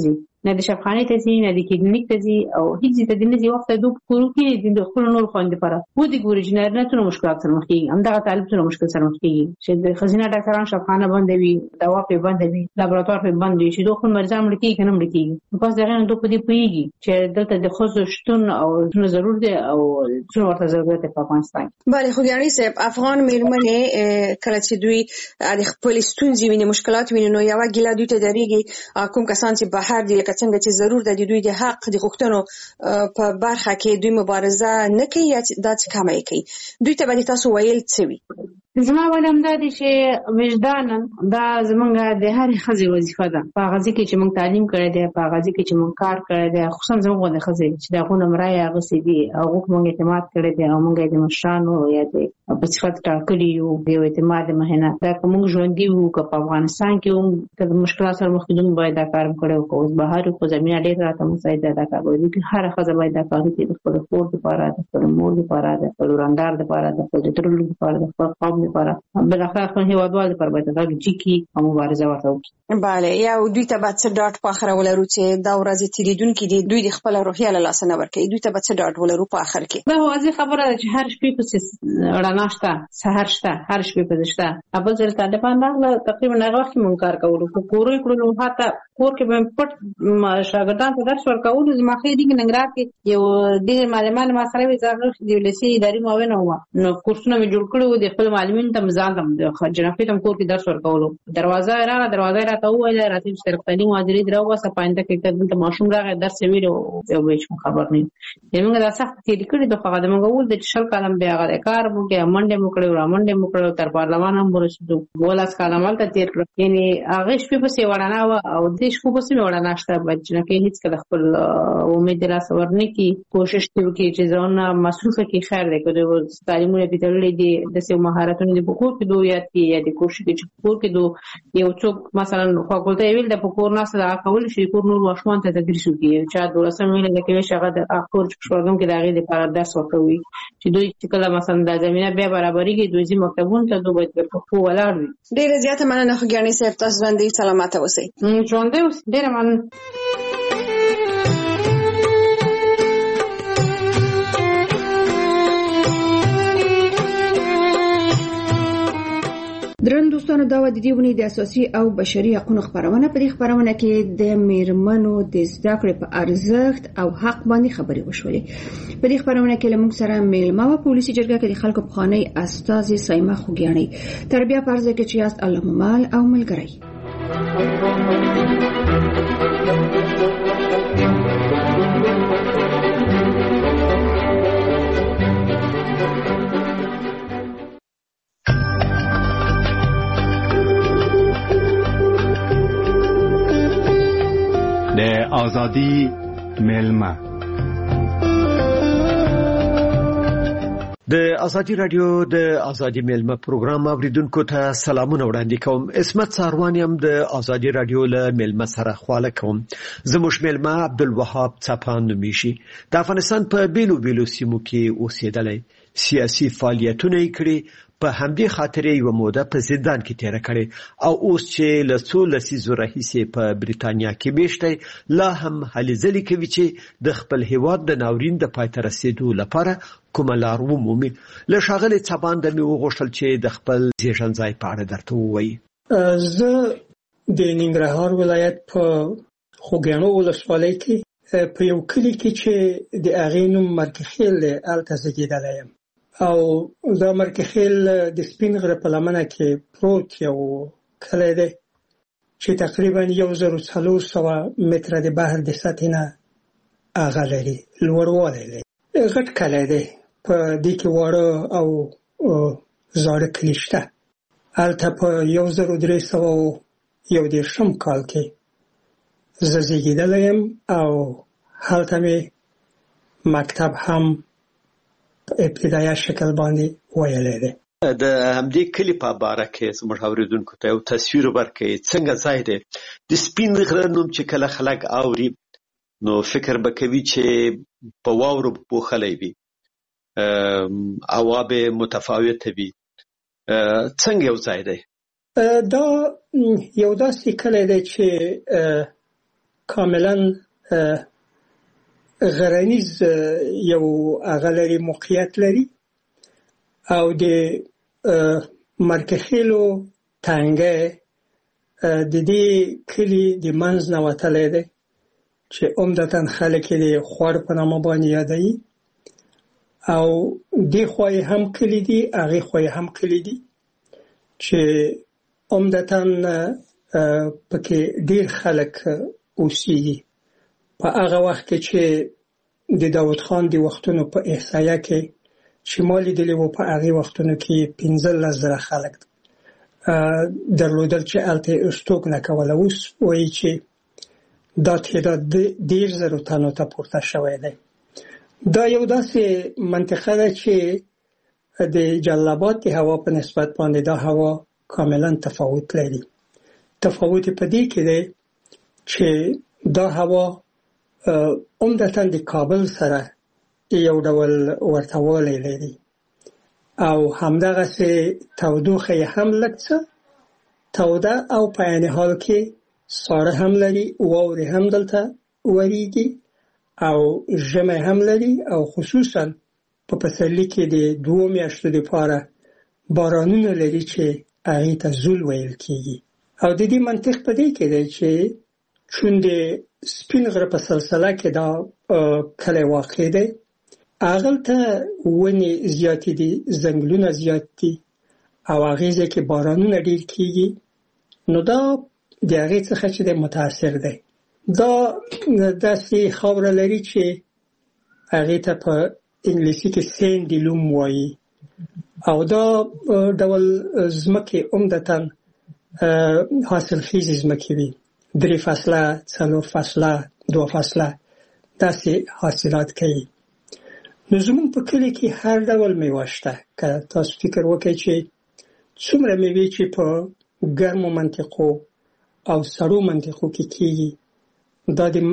نه د شفاخانه ته ځي نه د کلینیک ته ځي او هیڅ ته د نږدې وخت د کورو کې د خپل نور خوند لپاره و د ګوري جنر نه تر مشکلات سره مخ کیږي همدغه طالب سره مشکل سره مخ کیږي چې د خزینه ډاکټران شفاخانه بندوي دوا په بندوي لابراتوار په بندوي چې دوه خپل مرزان مړ کیږي کنه مړ کیږي په دغه نه دوه په دې پیږي چې دلته د خصوص شتون او څه ضرورت دی او څه ورته ضرورت په افغانستان. بله خوګیانی صاحب افغان میرمنې کله چې دوی د خپل ستونزې ویني مشکلات ویني نو یو ګیله دوی ته درېږي کوم کسان چې بهر دي لکه څنګه چې ضرور د دوی د حق د غوښتنو په برخه کې دوی مبارزه نه کوي یا د څه کمای کوي دوی ته باندې تاسو ویل څه وي؟ زما ولهم دا دي چې وجدانن دا زمونږ د هر خزي وظیفه ده په غزي کې چې موږ تعلیم کړی دی په غزي کې چې موږ کار کړی دی خصوصا زموږ د خزي چې دا غو نمرای هغه سي دي او موږ اعتماد کړی دی او موږ د مشرانو یا د په صفت ټاکلي یو د اعتماد مهنه دا کوم ژوند دی وو په افغانستان کې د مشکلات سره مخ کېدون باید دا کار کړو او بهر خو زمينه ډېر راته مساعده ده کوي چې هر خزه باید دا کار کوي د خپل فور لپاره د خپل مور لپاره د خپل وراندار لپاره د خپل ترلو لپاره د خپل قوم لپاره بل اخر خو هیوادوال لپاره باید دا چې کی مبارزه وکړي. bale یا دوی ته باید څه ډاټ په اخر ولرو چې دا ورځ تیریدونکو دي دوی د خپل روحیه له لاس نه ورکړي دوی ته باید څه ډاټ ولرو په اخر کې. دا واضح خبره ده چې هر شپې په رڼا شته سحر شته هر شپې په دشته ابل زر طالبان دا تقریبا هغه وخت مونږ کار کوو خو کورې کړو حتی کور کې به پټ شاګردان ته درس ورکول زما خې دي ننګرهار کې یو د معلمان ما سره وی ځاګه د ولسی اداري معاون و نو کورسونه می جوړ کړو د خپل معلمین ته ځان تم جنافي تم کور کې درس ورکولو دروازه را ته وایي راته چې تعلیم حاضرې درو واسه پاینده کې ته ماشوم راغی درس ویلو یو هیڅ خبر نه یمنګ دا سخت کې لیکلي د خدای موږ ول د شل کلم بیا غره کار مو کې منډه مو کړو را منډه مو کړو تر پارلمان هم ورسېدو بولاس کلمال ته تیر کړ یعنی هغه شپه په سی وړانا او د شپه په سی وړانا شته بچنه کې هیڅ کله خپل امید را سورنه کې کوشش کوي چې ځونه مصروفه کې خیر دی کړو تعلیمونه په تړلې دي د سیمه مهارتونو د بکور کې دوه یا د کوشش کې پور کې دوه یو څوک مثلا فاکولټي ویل د پکور ناس دا کول شي کور نور واشمان ته تدریس کوي چې د ورسره ویل د کې شغه د اخور شوګم کې داغه د لپاره درس ورکوي چې دوی چې کله مثلا د زمينه به برابرۍ کې دوی مکتبونو ته دوی په خو ولاړ وي. ډیره زیاته مننه خوګیانی صاحب تاسو باندې سلامات اوسئ. ژوند دې ډیره مننه. درن دوستانو دا د دیونی د اساسي او بشري حقوقو خبرونه په دې خبرونه کې د میرمنو د زده کړې په ارزښت او حق باندې خبرې وشولې. په دې خبرونه کې لمونږ سره میلمه او پولیسي جرګه کې د خلکو په خاني استاد سایمه خوګیانی تربیه پرځه کې چې یاست الله مال او ملګری. د آزادی میلمه د ازادي رادیو د ازادي میلمه پروګرام اوریدونکو ته سلامونه وړاندې کوم. اسمت ساروان يم د ازادي رادیو له میلمه سره خواله کوم. زموږ میلمه عبدالوهاب څپان نومیږي. د افغانستان په بیلو سیمو کې اوسېدلی سیاسي فعالیتونه یې کړي په همدې خاطر یو موده په زندان کې تیر کړي او اوس چې له څو لسیزو راهیسې په بریتانیا کې میشته لا هم هلې ځلې کوي چې د خپل هیواد د ناورین د پای ته رسیدو لپاره کومه لار ومومي. له ښاغلي څپان د مې وغوښتل چې د خپل زیږون ځای په اړه درته ووایي. زه د ننګرهار ولایت په خوږیاڼو ولسوالۍ کې په یو کلي کې چې د هغې نوم مرکخیل دی هلته زیږېدلی یم او دا مرکخیل د سپین غره په لمنه کې پروت یو کلی دی چې تقریبا 1400 متره د بحر د سطحې نه هغه لري لوړوالی لري. غټ کلی دی په دې کې واړه او زاړه کلي شته. هلته په 1310 کال کې زه زیږېدلی یم او هلته مې مکتب هم په ابتدایي شکل باندې ویلی دی. د همدې کلي په باره کې زموږ اورېدونکو ته یو تصویر ورکړئ څنګه ځای دی. د سپین غره نوم چې کله خلک اوري نو فکر به کوي چې په واورو پوښلی وي هوا به متفاوته وي. څنګه یو ځای دی؟ دا یو داسې کلی دی چې کاملا غرنیز یو اغلری موقعیت لري او د مرکخیلو تانګه د دې کلی د منځ نه وتلی دی چې عمدتاً خلک یې د خوړ په نامه باندې یادوي او دې خوا یې هم کلی دي هغې خوا یې هم کلی دي چې عمدتاً پکې ډېر خلک اوسېږي. په هغه وخت کې چې د داود خان د وختونو په احصایه کې چې ما لیدلي وو په هغې وختونو کې 15,000 خلک درلودل چې هلته یې استوګنه کوله. اوس وایي چې دا تعداد 10,000 تنو ته پورته شوی دی. دا یو داسې منطقه ده چې د جلال د هوا په نسبت باندې دا هوا کاملا تفاوت لري. تفاوت په دې کې دی چې دا هوا عمدتاً د کابل سره یو ډول ورته والی لري او همدغسې تودوخه یې هم لږ څه توده او په عین حال کې ساړه هم لري، واورې هم دلته وریږي او ژمی هم لري او خصوصاً په پسرلي کې د 2 میاشتو دپاره بارانونه لري چې هغې ته زول ویل کېږي. او د دې منطق په دې کې دی چې چون د سپین غره په سلسله کې دا کلی واقع دی، هغلته ونې زیاتې دي، ځنګلونه زیات دي او هغې ځای کې بارانونه ډېر کېږي، نو دا د هغې څخه چې دی متاثر دی. دا داسې خاوره لري چې هغې ته په انګلیسي کې سینډي لوم وایي او دا ډول ځمکې عمدتاً حاصلخیزې ځمکې وي، 3 فصله 4 فصله 2 فصله داسې حاصلات کوي. نو زموږ په کلي کې هر ډول میوه شته. که تاسو فکر وکړئ چې څومره میوې چې په ګرمو منطقو او سړو منطقو کې کېږي، دا د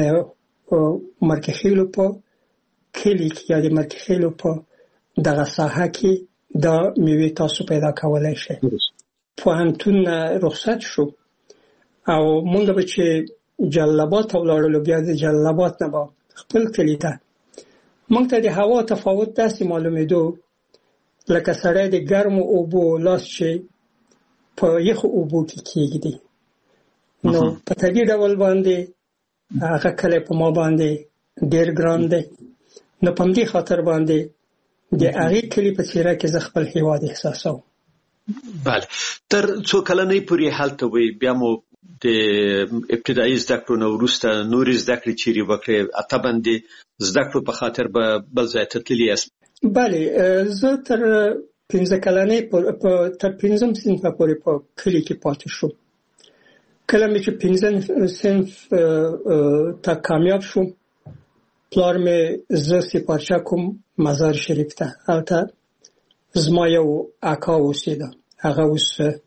مرکخیلو په کلي کې یا د مرکخیلو په دغه ساحه کې دا میوې تاسو پیدا کولی شئ. پوهنتون رخصت شو او مونږ به چې جلال آباد ته ولاړلو، بیا د جلال آباد نه به خپل کلي ته، مونږ ته د هوا تفاوت داسې معلومېدو لکه سړی د ګرمو اوبو لاس چې په یخو اوبو کې کېږدي. نو په طبیعي ډول باندې هغه کلی په ما باندې ډېر ګران دی. نو په همدې خاطر باندې د هغې کلي په څېره کې زه خپل هېواد احساسوم. بله، تر څو کلنۍ پورې هلته وئ، بیا مو د ابتدایي زده کړو نه وروسته نورې زده کړې چیرې وکړې؟ طبعا د زده کړو په خاطر به بل ځای ته تللي یاست؟ بله، زه تر 15 کلنۍ تر 5م صنفه پورې په کلي کې پاتې شوم. کله مې چې 5م صنف ته کامیاب شوم، پلار مې زه سپارچه کوم مزار شریف ته. هلته زما یو اکا اوسېده، هغه اوس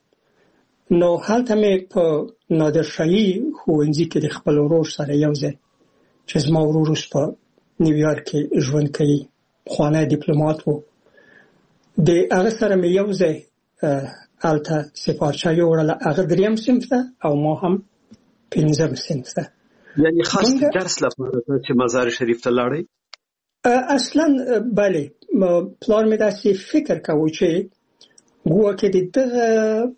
نو هلته مې په نادرشاهي ښوونځي کې د خپل ورور سره یو ځای، چې زما ورور اوس په نیویارک کې ژوند کوي، پخوانی ډیپلومات و، د هغه سره مې یو ځای هلته سپارچه یوړله. هغه 3م صنف ته او ما هم 5م صنف ته. یعنی خاص درس لپاره چې مزار شریف ته لاړئ؟ اصلا بله، پلار مې داسې فکر کوو چې ګویا د دغه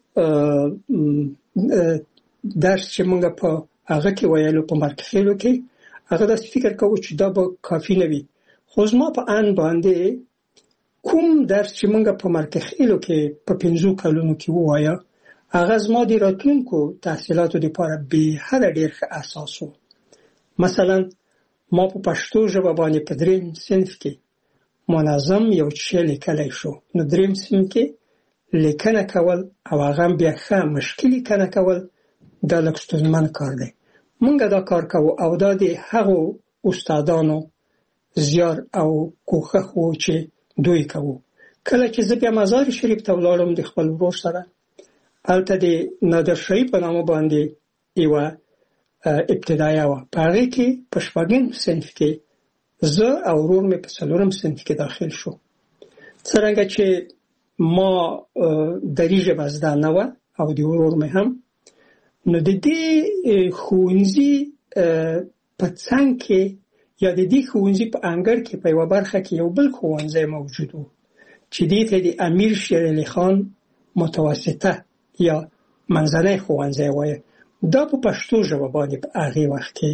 درس چې موږ په هغه کې ویلو په مرکخیلو کې، هغه داسې فکر کوو چې دا به کافي نه وي. خو زما په ان باندې کوم درس چې موږ په مرکخیلو کې په 5 کلونو کې ووایه، هغه زما د راتلونکو تحصیلاتو لپاره بې حده ډېر ښه اساس و. مثلا ما په پښتو ژبه باندې په 3م صنف کې منظم یو شی لیکلی شو. نو 3م صنف کې لیکنه کول او هغه بیا ښه مشکل لیکنه کول دا لږ ستونزمن کار دی. مونږ دا کار کوو او دا د هغو استادانو زیار او کوښښ و چې دوی کوو. کله چې زه بیا مزار شریف ته ولاړم د خپل ورور سره، هلته د نادرشاهي په نامه باندې یوه ابتدایه وه، په هغې کې په 4م صنف کې زه او ورور مې په 4م صنف کې داخل شو. څرنګه چې ما دري ژبه زده نه وه او د ورور مې هم، نو د دې ښوونځي په څنګ کې یا د دې ښوونځي په انګړ کې په یوه برخه کې یو بل ښوونځی موجود و چې دې ته د امیر شیر علي خان متوسطه یا منځنی ښوونځی وایي. دا په پښتو ژبه باندې په هغې وخت کې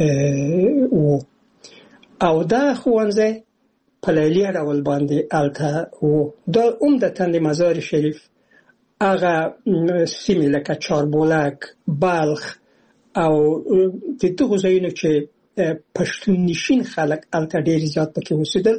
و او دا ښوونځی په لیلیه ډول باندې هلته و. دا عمدتاً د مزار شریف هغه سیمې لکه چاربولک، بلخ او د دغو ځایونو چې پښتون نشین خلک هلته ډېر زیات پکې اوسېدل،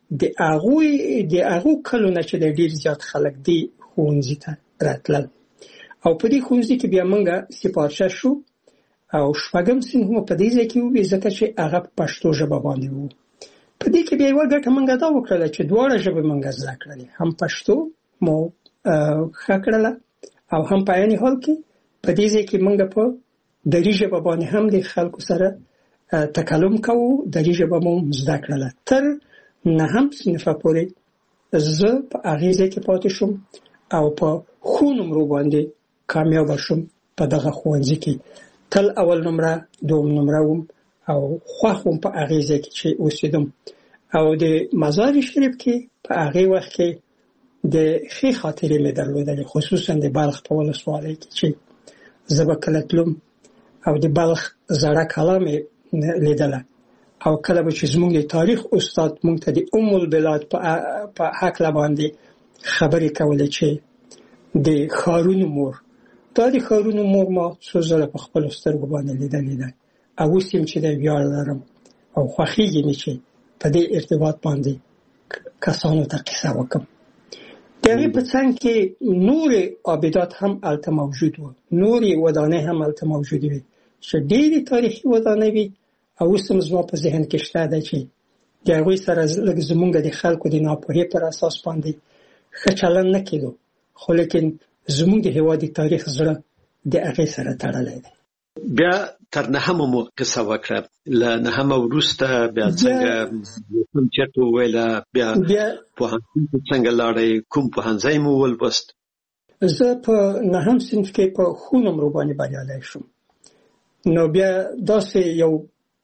د هغو کلو نه چې ډېر زیات خلک دې ښوونځي ته راتلل. او په دې ښوونځي کې بیا موږ سپارچه شو او شپږم صنف مو په دې ځای کې ووي ځکه چې هغه په پښتو ژبه باندې و. په دې کې بیا یوه ګټه موږ دا وکړله چې دواړه ژبې موږ زده کړلې، هم پښتو مو ښه کړله او هم په عین حال کې په دې ځای کې موږ په دري ژبه باندې هم د خلکو سره تکلم کوو، دري ژبه مو زده کړله. تر نهم صنفه پورې زه په هغې ځای کې پاتې شوم او په ښو نمرو باندې کامیابه شوم. په دغه ښوونځي کې تل اول نمره، دوم نمره وم او خوښ وم په هغې ځای کې چې اوسېدم. او د مزار شریف کې په هغې وخت کې د ښې خاطرې مې درلودلې، خصوصا د بلخ په ولسوالۍ کې چې زه به کله تلم او د بلخ زړه کلا مې لیدله او کله به چې زموږ د تاریخ استاد موږ ته د ام البلاد په هکله باندې خبرې کولې چې د ښارونو مور، دا د ښارونو مور ما څو ځله په خپلو سترګو باندې لیدلې ده او اوس یم چې د ویاړ لرم او خوښېږي مې چې په دې ارتباط باندې کسانو ته قصه وکړم. د هغې په څنګ کې نورې آبدات هم هلته موجود وو، نورې ودانۍ هم هلته موجودې وې چې ډېرې تاریخي ودانۍ وې او اوس هم زما په ذهن کې شته ده چې د هغوی سره لږ زموږ د خلکو د ناپوهۍ پر اساس باندې ښه چلند نه کېدو، خو لیکن زموږ د هېواد د تاریخ زړه د هغې سره تړلی دی. بیا تر نهمه مو قصه وکړه، له نهمه وروسته بیا څنګه کوم چېرته وویله، بیا پوهنتون ته څنګه لاړئ، کوم پوهنځی مو ولوست؟ زه په نهم صنف کې په ښو نمرو باندې بریالی شوم. نو بیا داسې یو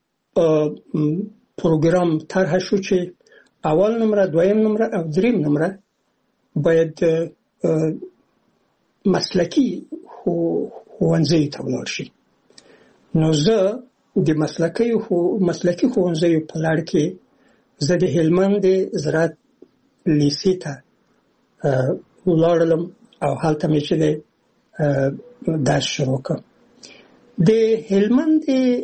پروګرام طرحه شو چې اول نمره، دویم نمره او دریم نمره باید مسلکي ښوونځیو ته ولاړ شي. نو زه د مسلکي ښوونځیو په لړ کې زه د هلمند د زراعت لیسې ته ولاړلم او هلته مې چې درس شروع کړ. د هلمند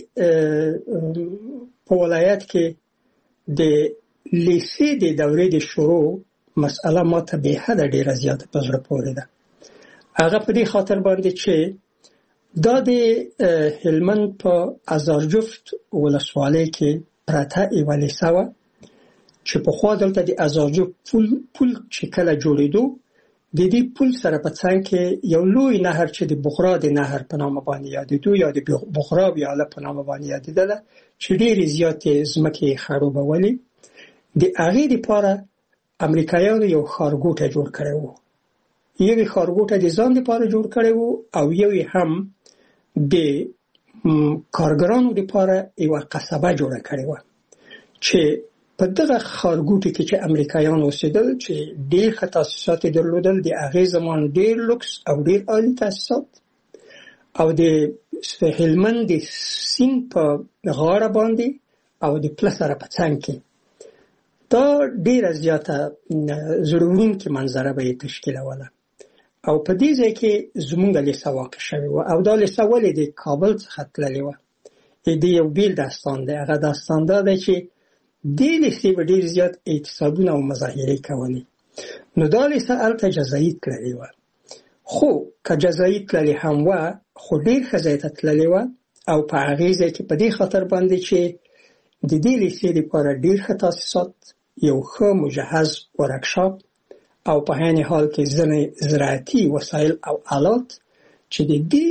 په ولایت کې د لیسې د دورې د شروع مسأله ماته بې حده ډېره زیاته په زړه پورې ده. هغه په دې خاطر باندې چې دا د هلمند په ازارجفت ولسوالۍ کې پرته یوه لیسه وه چې پخوا دلته د ازارجفت پل چې کله جوړېدو، د دې پل سره په څنګ کې یو لوی نهر چې د بخرا د نهر په نامه باندې یادېدو یا د بخرا ویاله په نامه باندې یادېدله چې ډېرې زیاتې ځمکې یې خړوبولې. د هغې دپاره امریکایانو یو ښارګوټی جوړ کړی و، یو یې ښارګوټی د ځان دپاره جوړ کړی و او یو یې هم د کارګرانو دپاره یوه قصبه جوړه کړې وه چې په دغه ښارګوټي کې چې امریکایان اوسېدل چې ډېر ښه تاسیسات یې درلودل، د هغې زمان ډېر لوکس او ډېر عالي تاسیسات، او د هلمند د سیند په غاړه باندې او د پله سره په څنګ کې دا ډېره زیاته زړه وړونکې منظره به یې تشکیلوله. او په دې ځای کې زموږ لیسه واقع شوې وه او دا لیسه ولې د کابل څخه تللې وه. د یو بیل داستان دی. هغه داستان دا دی چې دې لیسې به ډېر زیات اعتصابونه او مظاهرې کولې. نو دا لیسه هلته جزایي تللې وه، خو که جزایي تللې هم وه خو ډېر ښه ځای ته تللې وه او په هغې ځای کې په دې خاطر باندې چې د دې لیسې لپاره ډېر ښه تاسیسات، یو ښه مجهز ورکشاپ او په عین حال کې ځینې زراعتي وسایل او آلات چې د دې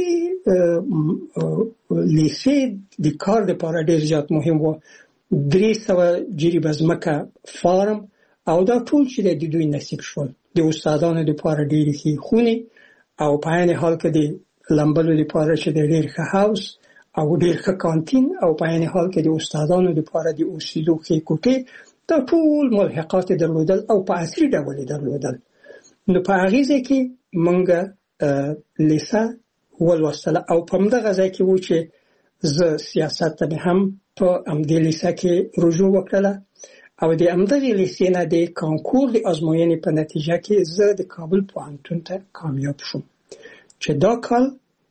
لیسې د کار لپاره ډېر زیات مهم و. 300 جریبه ځمکه فارم او دا ټول چې د دوی نصیب شول. د استادانو لپاره ډېرې ښې خونې او په عین حال کې د لمبلو لپاره چې د ډېر ښه هاوس او ډېر ښه کانتین او په عین حال کې د استادانو لپاره د اوسېدو ښې کوټې دا ټول ملحقات درلودل او په عصري ډول درلودل. نو په هغې ځای کې موږ لیسه ولوستله او په همدغه ځای کې و چې زه سیاست ته هم په همدې لیسه کې رجوع وکړله او د همدغې لیسې نه د کانکور د ازموینې په نتیجه کې زه د کابل پوهنتون ته کامیاب شوم چې دا کال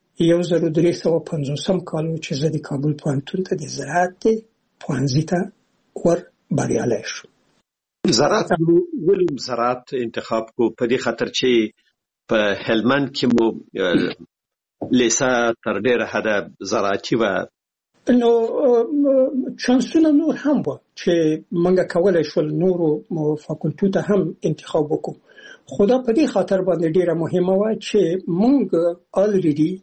1350 کال و چې زه د کابل پوهنتون ته د زراعت پوهنځي ته ور بریالی شوم. زراعت ولې زراعت انتخاب کو په دې خاطر چې په هلمند کې مو لیسه تر ډیره حده زراعتي و؟ نو چانسونه نور هم و چې موږ کولای شول نورو فاکولټو ته هم انتخاب وکړو، خو دا په دې خاطر باندې ډیره مهمه و چې موږ الریډي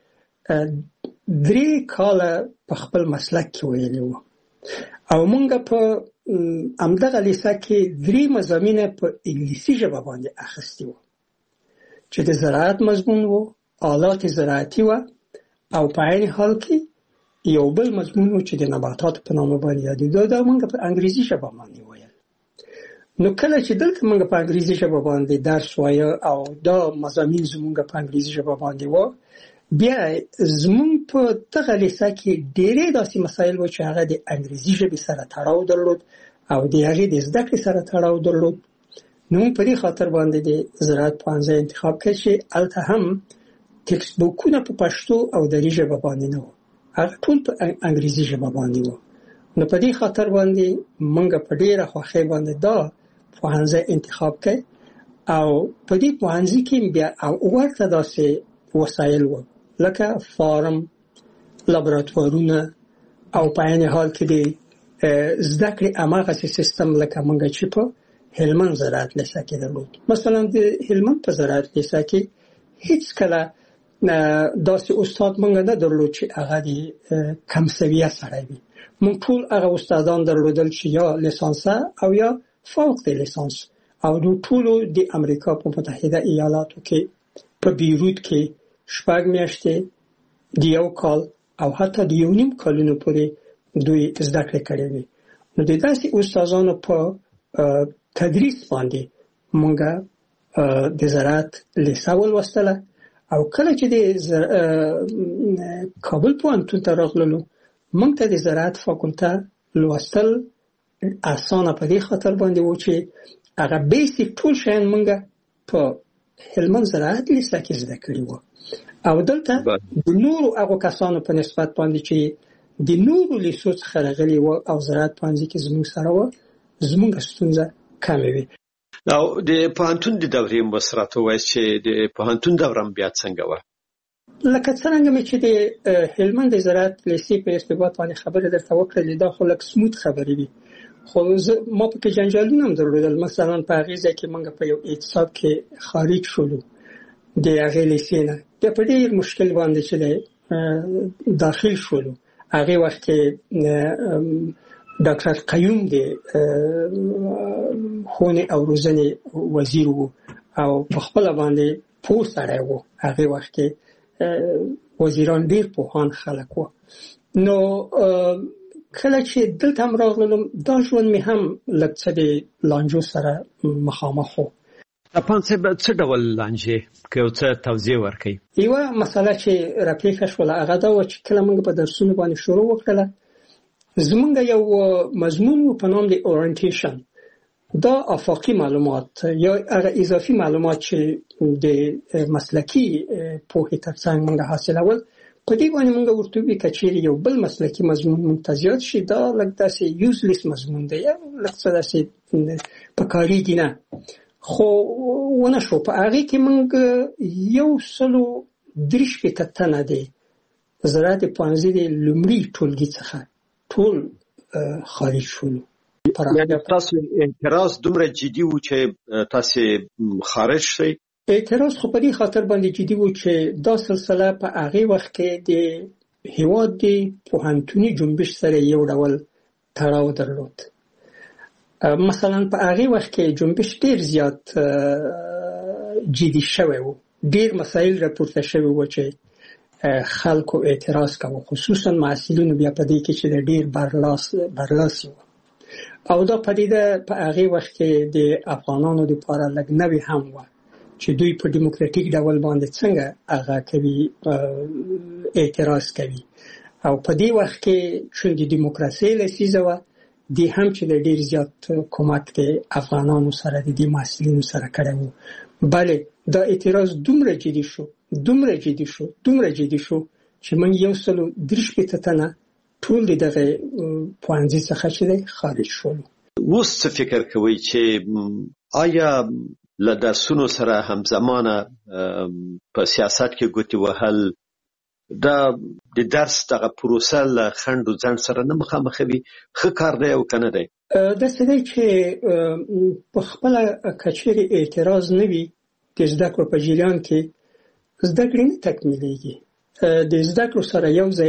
3 کاله په خپل مسلک کې ویلي وو او موږ په همدغه لیسه کې 3 مضامین په انګلیسي ژبه باندې اخیستي وو چې د زراعت مضمون وو، آلات زراعتي وو او په عین حال کې یو بل مضمون و چې د نباتات په نامه باندې یادېده دا موږ په انګریزي ژبه باندې ویل. نو کله چې دلته موږ په انګریزي ژبه باندې درس وایو او دا مضامین زموږ په انګریزي ژبه باندې و، بیا زموږ په دغه لیسه کې ډېرې داسې مسایل و چې هغه د انګریزي ژبې سره تړاو درلود او د هغې د زده کړې سره تړاو درلود. نو موږ په دې خاطر باندې د زراعت پوهنځی انتخاب کړ چې هلته هم ټکسټ بوکونه په پښتو او دري ژبه باندې نه و، هغه ټول په انګریزي ژبه باندې و. نو په دې خاطر باندې موږ په ډېره خوښۍ باندې دا پوهنځی انتخاب کړ او په دې پوهنځي کې بیا ورته داسې وسایل و لکه فارم، لابراتوارونه او په عین حال کې د زده کړې هماغسې سیستم لکه موږ چې په هلمند زراعت لیسه کې درلود. مثلا د هلمند په زراعت لیسه کې هیڅ کله داسې استاد موږ نه درلود چې هغه د کم سویه سړی وي. موږ ټول هغه استادان درلودل چې یا لیسانسه او یا فوق د لیسانس او د ټولو د امریکا په متحده ایالاتو کې په بیروت کې 6 میاشتې د 1 کال او حتی د 1.5 کالونو پورې دوی زده کړې کړې وي. نو د داسې استادانو په تدریس باندې موږ د زراعت لیسه ولوستله او کله چې د کابل پوهنتون ته راغللو موږ ته د زراعت فاکولټه لوستل اسانه په دې خاطر باندې و چې هغه بیسیک ټول شیان موږ په هلمند زراعت لیسه کې زده کړي وو او دلته د نورو هغو کسانو په نسبت باندې چې د نورو لیسو څخه راغلي وو او زراعت پوهنځي کې زموږ سره وو زموږ ستونزه کمې وي. او د پوهنتون د دورې مسراتو وایي چې د پوهنتون دوره بیا څنګه وه؟ لکه څنګه مې چې د هلمند د زراعت لیسې په ارتباط باندې خبرې درته وکړلې دا خو لږ سموت خبرې وي، خو ما پکې جنجالونه هم درلودل. مثلا په هغې ځای کې موږ په یو اعتصاب کې خارج شولو د هغې لیسې نه، بیا په ډېر مشکل باندې چې داخل شولو. هغې وخت کې ډاکټر قیوم د ښوونې او روزنې وزیر و او په خپله باندې پوه سړی و. هغې وخت کې وزیران ډېر پوهان خلک و. نو کله چې دلته هم راغلم دا ژوند مې هم لږ څه د لانجو سره مخامخ و. اپان صاحب څه ډول لانجې که یو څه توضیح ورکړئ؟ یوه مسله چې راپېښه شوله هغه دا وه چې کله موږ په درسونو باندې شروع وکړله زمونږ یو مضمون و په نام د اورینټیشن. دا افاقي معلومات یا هغه اضافي معلومات چې د مسلکي پوهې ترڅنګ موږ حاصلول په دې باندې موږ ورته وی کچېرې یو بل مسلکي مضمون ممتازیات شي دا لږ داسې یوزلیس مضمون دی یا لږ څه داسې په کارېږي نه. خو ونه شو. په هغې کې موږ 130 تنه دی زراعت پوهنځي د لومړي ټولګي څخه ټول خارج شولو. یعنې تاسو اعتراض دومره جدي و چې تاسو خارج شئ؟ اعتراض خو په دې خاطر باندې جدي و چې دا سلسله په هغې وخت کې د هېواد د پوهنتوني جنبش سره یو ډول تړاو درلود. مثلا په هغې وخت کې جنبش ډېر زیات جدي شوی و، ډېر مسایل راپورته شوي و چې خلکو اعتراض کوي، خصوصا محصلینو بیا په دې کې چې د ډیر برلاسي وو. او دا پدیده په هغه وخت کې د افغانانو لپاره لږ نوې هم و چې دوی په دیموکراتیک ډول باندې څنګه هغه کوي، اعتراض کوي. او په دې وخت کې چې د دیموکراسي لسیزه و دی هم چې د ډیر زیات کومک د افغانانو سره د دې محصلینو سره کړو. بله دا اعتراض دومره جدي شو چې موږ یو سلو درش په تنه ټول دغه پوانځي څخه چې خارج شول. اوس څه فکر کوي چې آیا له درسونو سره همزمانه په سیاست کې ګوتې وهل دا د درس دغه پروسه له خنډ او ځنډ سره نه مخامخ وي؟ ښه کار دی او کنه دی؟ دا څه دی چې په خپل کچېرې اعتراض نه وي د زده کړو په جریان کې زده کړې نه تکمیلېږي. د زده کړو سره یو ځای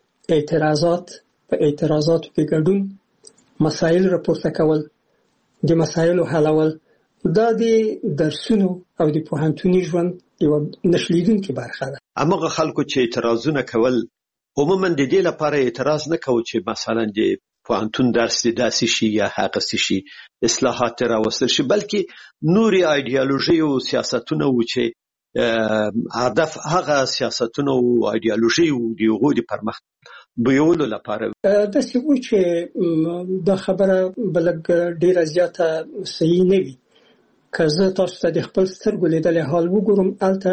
اعتراضاتو کې ګډون، مسایل راپورته کول، د مسایلو حلول، دا د درسونو او د پوهنتوني ژوند یو نشلیدونکې برخه ده. هماغه خلکو چې اعتراضونه کول عموما د دې لپاره اعتراض نه کوي چې مثلا د پوهنتون درس داسې شي یا هغه شي، اصلاحات راوستل شي، بلکې نوري ایدئولوژي او سیاستونه و چې هدف هغه سیاستونه او ایدئولوژي او دغه د پرمختګ بیولو لپاره. دا څه و چې دا خبره بلګ ډیره زیاته صحیح نه وي. که زه تاسو ته د خپل سترګو لیدلې حال وګورم، البته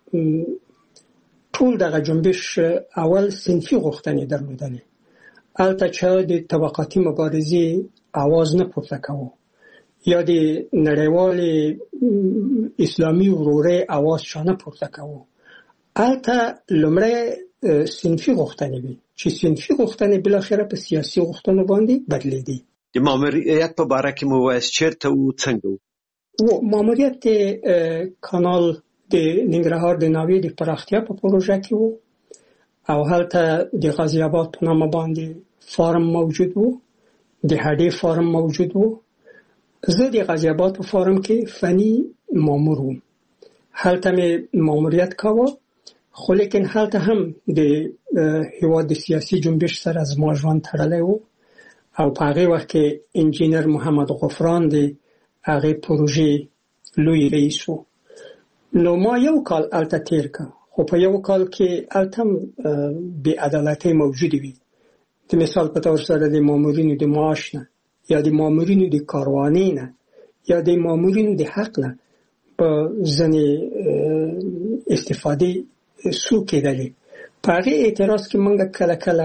ټول دغه جنبش اول صنفي غوښتنې درلودلې، البته چې د طبقاتي مبارزې आवाज نه پورته کوو یا د نړیوالې اسلامي ورورۍ आवाज شانه پورته کوو. البته لومړی صنفي غوښتنې وي چې صنفي غوښتنې بل اخره په سیاسي غوښتنو باندې بدلېدي. د ماموریت په باره کې مو وایي چیرته او څنګه و ماموریت کانال د ننګرهار د ناوې د پراختیا په پروژه کې وو، او هلته د غازی آباد په نامه باندې فارم موجود وو، د هډې فارم موجود وو. زه د غازی آباد په فارم کې فني مامور وم، هلته مې ماموریت کاوه، خو لیکن هلته هم د هیواد د سیاسي جنبش سره زما ژوند تړلی وو. او په هغه وخت کې انجینر محمد غفران د هغه پروژې لوی رئیس وو. نو ما یو کال الته تیر که، خو په یو کال کې الته بې عدالتۍ موجود وي. د مثال په تور سره د مامورینو د معاش نه یا د مامورینو د کاروانۍ نه یا د مامورینو د حق نه په ځینې استفادې سو کېدلې. په هغې اعتراض کې موږ کله کله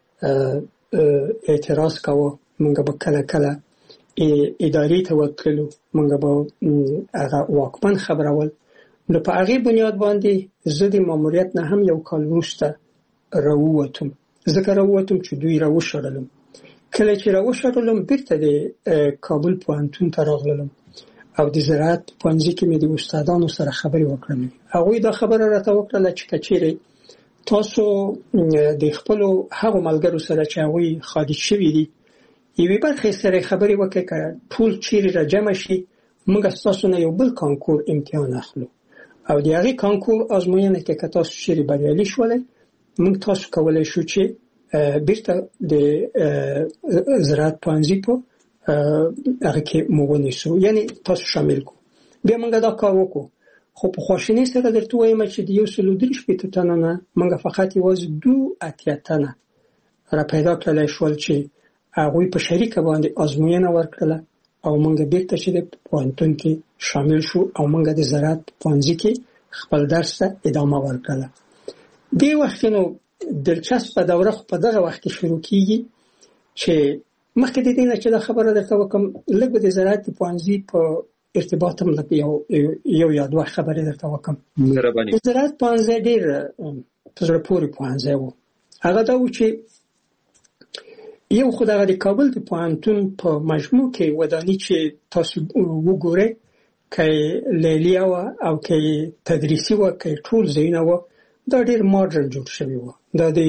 اعتراض کوو، موږ به کله کله ادارې ته ورتللو، موږ به هغه واکمن خبرول. نو په هغې بنیاد باندې زه د ماموریت نه هم یو کال وروسته راووتم، ځکه راووتم چې دوی راوشړلم. کله چې راوشړلم بیرته د کابل پوهنتون ته راغلم او د زراعت پوهنځي کې مې د استادانو سره خبرې وکړم. هغوی دا خبره راته وکړله چې که چیرې تاسو د خپلو هغو ملګرو سره چې هغوی خارج شوي دي یوې برخې سره خبرې وکړئ، که ټول چیرې را جمع شي موږ ستاسو نه یو بل کانکور امتحان اخلو، او د هغې کانکور ازموینه کې که تاسو چیرې بریالي شولئ موږ تاسو کولی شو چې بیرته د زراعت پوهنځي په هغه کې مو ونیسو، یعنی تاسو شامل کو. بیا موږ دا کار وکړو، خو په خواشینۍ سره درته وایم چې د 130 تنه نه موږ فقط یوازې 2 تنه را پیدا کړلی شول چې هغوی په شریکه باندې ازموینه ورکړله او موږ بیرته چې د پوهنتون کې شامل شو او موږ د زراعت پوهنځي کې خپل درس ته ادامه ورکړله. دې وخت نو دلچسپه دوره خو په دغه وخت کې شروع کیږي چې مخکې د دې نه چې دا خبره درته وکړم لږ د زراعت پوهنځي په ارتباط هم یو یا دوه خبرې درته وکړم. د زراعت پوهنځی ډېر په زړه پورې پوهنځی و. هغه دا و چې یو خو دغه د کابل د پوهنتون په مجموع کې وداني چې تاسو وګورئ، که لیلیه وه او که تدریسي وه که ټول ځایونه وه، دا ډېر ماډرن جوړ شوي وه. دا د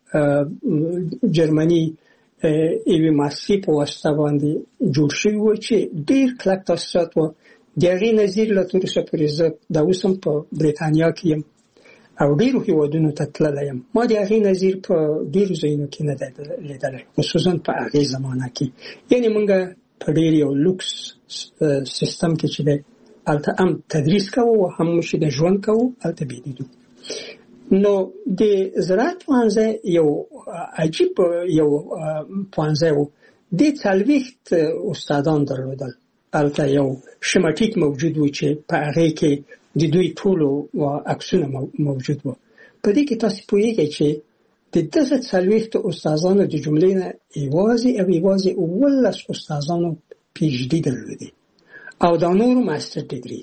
جرمني یوې مؤسسې په واسطه باندې جوړ شوي وه چې ډېر کلک تاسیسات وه. د هغې نظیر لا تر اوسه پورې زه دا اوس هم په بریتانیا کې یم او ډیرو هیوادونو ته تللی یم. ما د هغې نظیر په ډیرو ځایونو کې نه دی لیدلی، خصوصا په هغې زمانه کې. یعنې موږ په ډیر یو لوکس سیستم کې چې دی هلته هم تدریس کوو او هم چې د ژوند کوو هلته بیدیدو. نو د زراعت پوهنځی یو عجیب یو پوهنځی و. د 40 استادان درلودل. هلته یو شماټیک موجود و چې په هغې کې د دوی ټولو عکسونه موجود و. په دې کې تاسو پوهیږئ چې د دغه 40 استادانو د جملې نه یوازې 11 استادانو پی ایچ ډي درلودي او دا نورو ماستر ډیګري.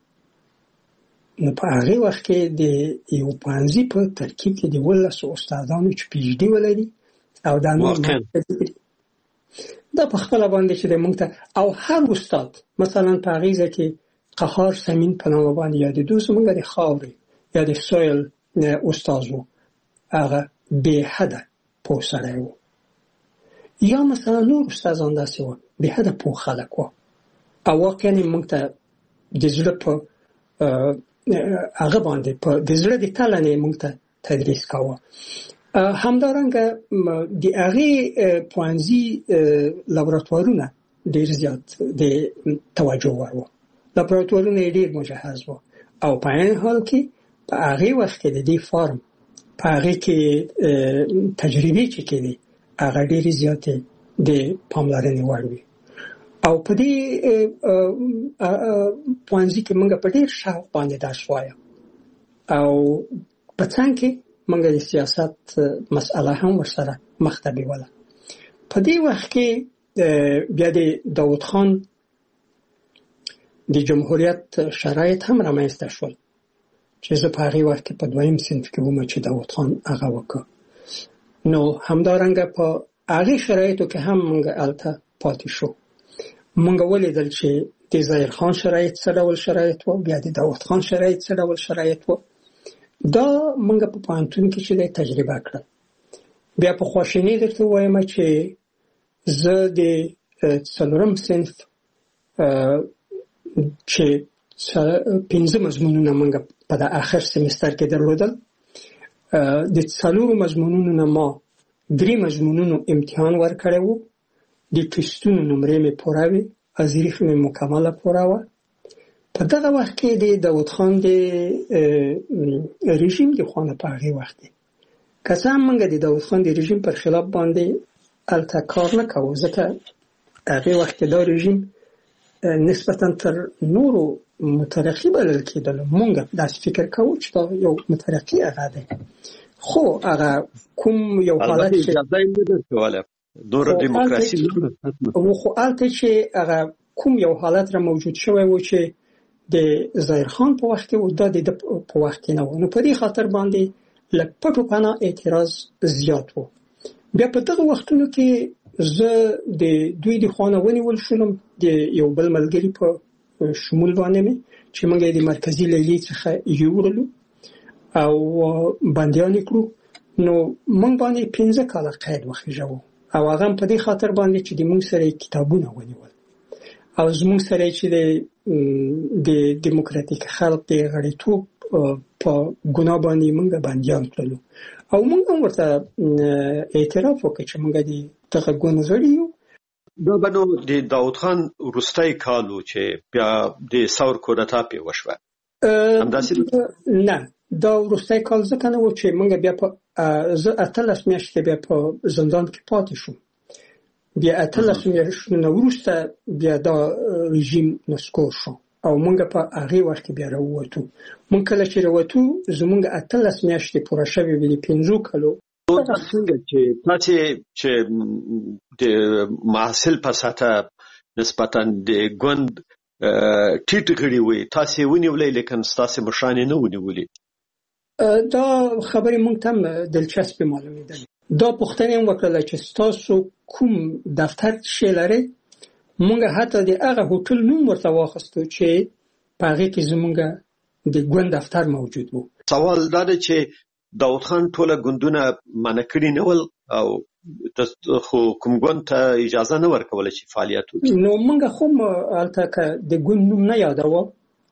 نو په هغې وخت کې د یو پوهنځي په ترکیب کې د 11 استادانو چې پی ایچ ډي ولري او دا نور ماستر ډیګري، دا په خپله باندې چې د موږ ته او هر استاد مثلا په هغې ځای کې قهار سمین په نامه باندې یادېدو، زموږ د خاورې یا د سویل استاد و، هغه بې حده پوه سړی و. یا مثلا نور استادان داسې وو بې حده پوه خلک وو او واقعا موږ ته د زړه په هغه باندې په د زړه د تله نه موږ ته تدریس کاوه. همدارنګه د هغې پوهنځي لابراتوارونه ډېر زیات د توجه وړ وو. لابراتوارونه یې ډېر مجهز وو او په عین حال کې په هغې وخت کې د دې فارم په هغې کې تجربې چې کېدې هغه ډېرې زیاتې د پاملرنې وړ وي. او په دې پوهنځي کې موږ په ډېر شوق باندې درس وایه او په څنګ کې موږ د سیاست مسئله هم ورسره مخ ته بیوله. په دې وخت کې بیا د داود خان د جمهوریت شرایط هم رامنځته شول چې زه په هغې وخت کې په 2م صنف کې وم چې داود خان هغه وکړ. نو همدارنګه په هغې شرایطو کې هم موږ هلته پاتې شو. موږ ولیدل چې د ظاهر خان شرایط څه ډول شرایط و، بیا د داود خان شرایط څه ډول شرایط و. دا موږ په پوهنتون کې چې دی تجربه کړل. بیا په خواشینۍ درته ووایم چې زه د 4م صنف چې 5 مضمونونه موږ په د آخر سمستر کې درلودل، د 4 مضمونونو نه ما 3 مضمونونو امتحان ورکړی و. د ټسټونو نمرې مې پوره وې، حاضري مې مکمله پوره وه. په دغه وخت کې د داود خان د رژیم د خوا نه په هغې وخت کې که څه هم موږ د داود خان د رژیم پر خلاف باندې هلته کار نه کوو، ځکه هغې وخت کې دا رژیم نسبتا تر نورو مترقي بلل کېدل. موږ داسې فکر کوو چې دا یو مترقي هغه دی، خو هغه کوم یو حالت چې دور دیموکراسي خو هلته چې هغه کوم یو حالت را موجود شوی و چې د ظاهر خان په وخت کې و، دا د په وخت کې نه و. نو په دې خاطر باندې له پټو پناه اعتراض زیات و. بیا په دغه وختونو کې زه د دوی د خوا نه ونیول شولم د یو بل ملګري په شمول باندې مې چې موږ یې د مرکزي لیلې څخه یوړلو او بندیان یې کړو. نو موږ باندې 15 کاله قید وخېژاوه او هغه په دې خاطر باندې چې د موږ سره کتابونه ونیول او زموږ سره چې د دیموکراتیک خلق د غړیتوب په ګناه باندې موږ بندیان کړلو او موږ هم ورته اعتراف وکړ چې موږ دغه ګوند غړي یو. دا بنو د داود خان وروستی کالو چې بیا د ثور کودتا پې وشوه همداسې نه، دا وروستی کال ځکه نه و چې موږ بیا په زه 18 میاشتې بیا په زندان کې پاتې شوم. بیا 18 میاشتې نه وروسته بیا دا رژیم نسکور شو او موږ په هغې وخت کې بیا راووتو. موږ کله چې راووتو زموږ 18 میاشتې پوره شوې وې د 5 کالو. څنګه چې تاسې چې د محصل په سطحه نسبتا د ګوند ټیټ غړي وي تاسې ونیولې لیکن ستاسې مشران نه ونیولې؟ دا خبرې موږ ته هم دلچسپې معلومېدلې. دا پوښتنه هم وکړله چې ستاسو کوم دفتر شی لرئ؟ موږ حتی د هغه هوټل نوم ورته واخیستو چې په هغې کې زموږ د ګوند دفتر موجود و. سوال دا دی چې داود خان ټوله ګوندونه منع کړي نه ول او خو کوم ګوند ته اجازه نه ورکوله چې فعالیت وکړي. نو موږ خو هلته که د ګوند نوم نه یادوه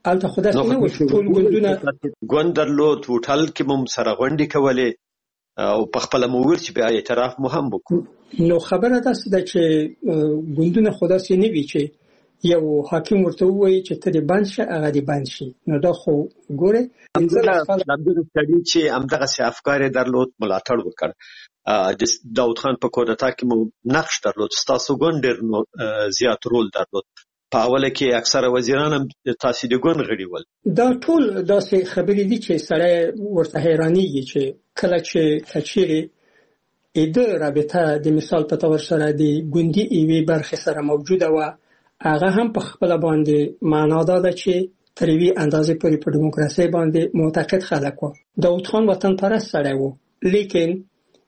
البته خو داسې نه و چې ټول ګوندونه ګوند درلود هوټل کې مو سره غونډې کولې او په خپل موږ چې بیا اعتراف مو هم وکړو. نو خبره داسې ده چې ګوندونه خو داسې نه وي چې یو حاکم ورته وایي چې ته دې بند شه هغه دې بند شي. نو دا خو ګوره دغه سړي چې همدغه افکار درلود ملاتړ وکړ د داود خان په کودتا کې مو نقش درلود ستاسو ګوند ډېر زیات رول درلود په اوله کې اکثره وزیران هم تاسو د ګوند غړي ول. دا ټول داسې خبرې دي چې سړی ورته حیرانېږي چې کله چې کچېرې د رابطه د مثال په تور سره د ګوندي ایوي برخه سره موجوده و هغه هم په خپل باندې معنا ده چې تر یوې اندازې پورې په دیموکراسي باندې معتقد خلک و. داود خان وطن پرست سړی و لیکن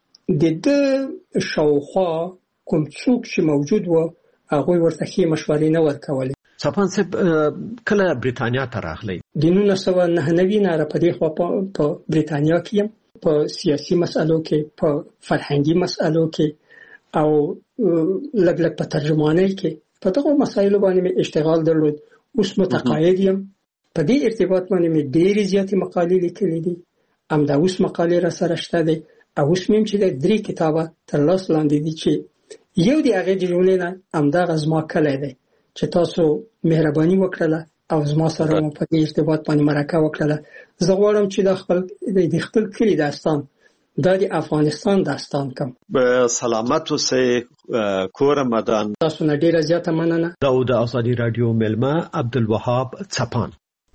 د شاوخوا کوم څوک چې موجود و هغه ورته هیڅ مشورې نه ورکولې. چاپان صاحب کله بریتانیا ته راغلی د 1999 نه په دې خوا په بریتانیا کې په سیاسي مسالو کې په فرهنګي مسالو کې او لګ په ترجمانۍ کې په دغه مسایلو باندې اشتغال درلود. اوس متقاعد یم په دې ارتباط باندې مې ډېرې زیاتې مقالې لیکلې دي همدا اوس مقالې را سره شته دي او اوس مې چې د 3 کتابه تر لاس لاندې دي چې یو دی هغه د جملې نه همدغه زما کلی دی چې تاسو مهرباني وکړله او زما سره مو په دې ارتباط باندې مرکه وکړله. زه غواړم چې د خپل کلي داستان دا د افغانستان داستان کوم. به سلامت اوسئ کور مدان. تاسو نه ډیره زیاته مننه. دا د آزادي رادیو ملما عبدالوهاب څپان.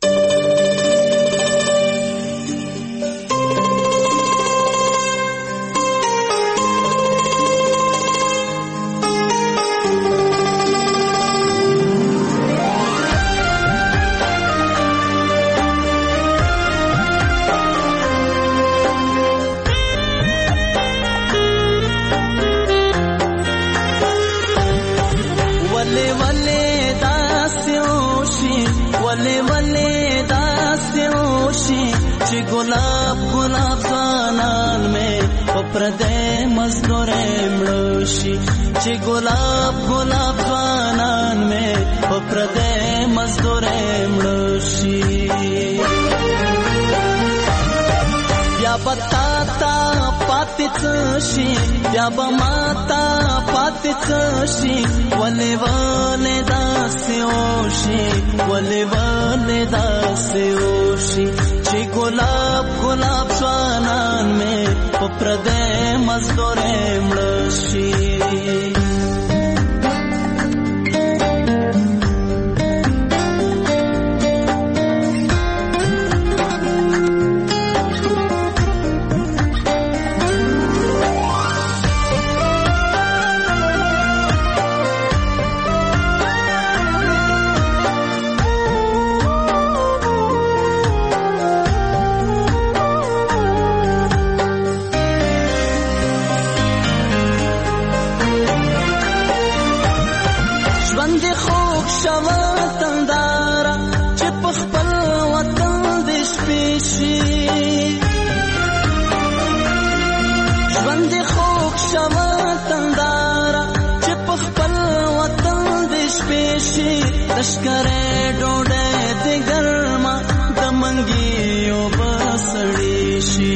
गुलाब गुलाब ज़ानान में पप्रदे मज़दूरे मृषि चे गुलाब गुलाब ज़ानान में पप्रदे मज़दूरे मृषि या बताता पातिचशी या बमाता पातिचशी वले वले दास्योशी वले वले दास्योशी चे गुलाब गुलाब स्वानान में पप्रदे मज़दूरे मृषि लश्करे डोडे दे गर्मा दमंगियो बसड़ीशी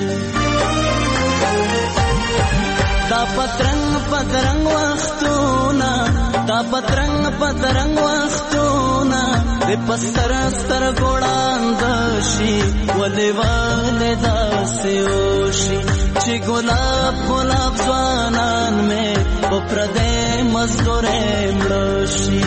दा पतरंग वख्तूना दा पतरंग वख्तूना दे पस्तर स्तर गोड़ांदशी वले वाले दास्योशी चे गुलाब गुलाब ज़वानान में पप्रदे मज़दूरे मृषि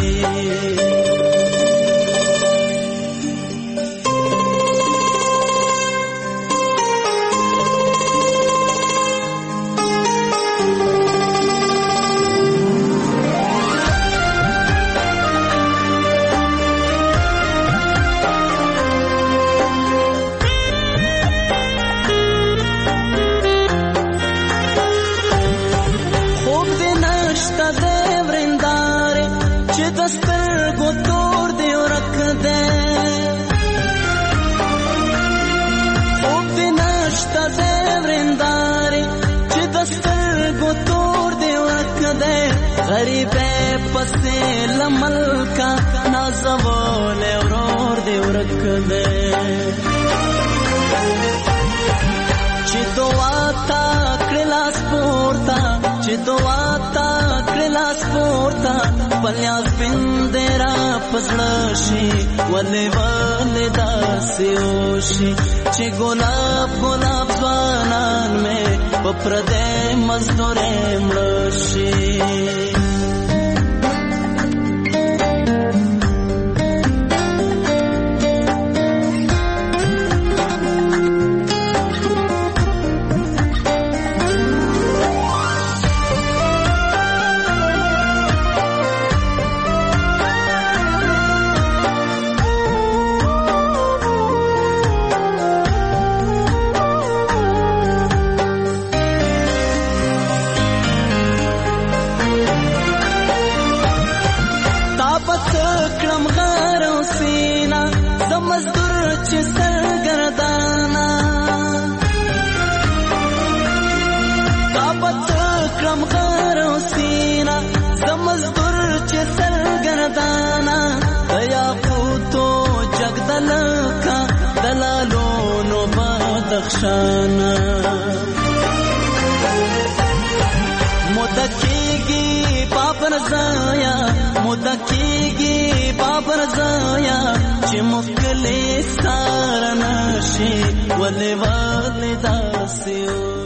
غریب پسې لمل کا نازول اورور دی ورکده چې دعا تا کړلا سپورتا چې دعا تا کړلا سپورتا پلیاس بندرا پسړشي ولې ولې داسې وشي چې ګلاب ګلاب ځوانان مې په پردې مزدورې مړشي خشانا مدکیگی بابر زایا مدکیگی بابر زایا چې مفکلی سارنشی ولی ولی داسیو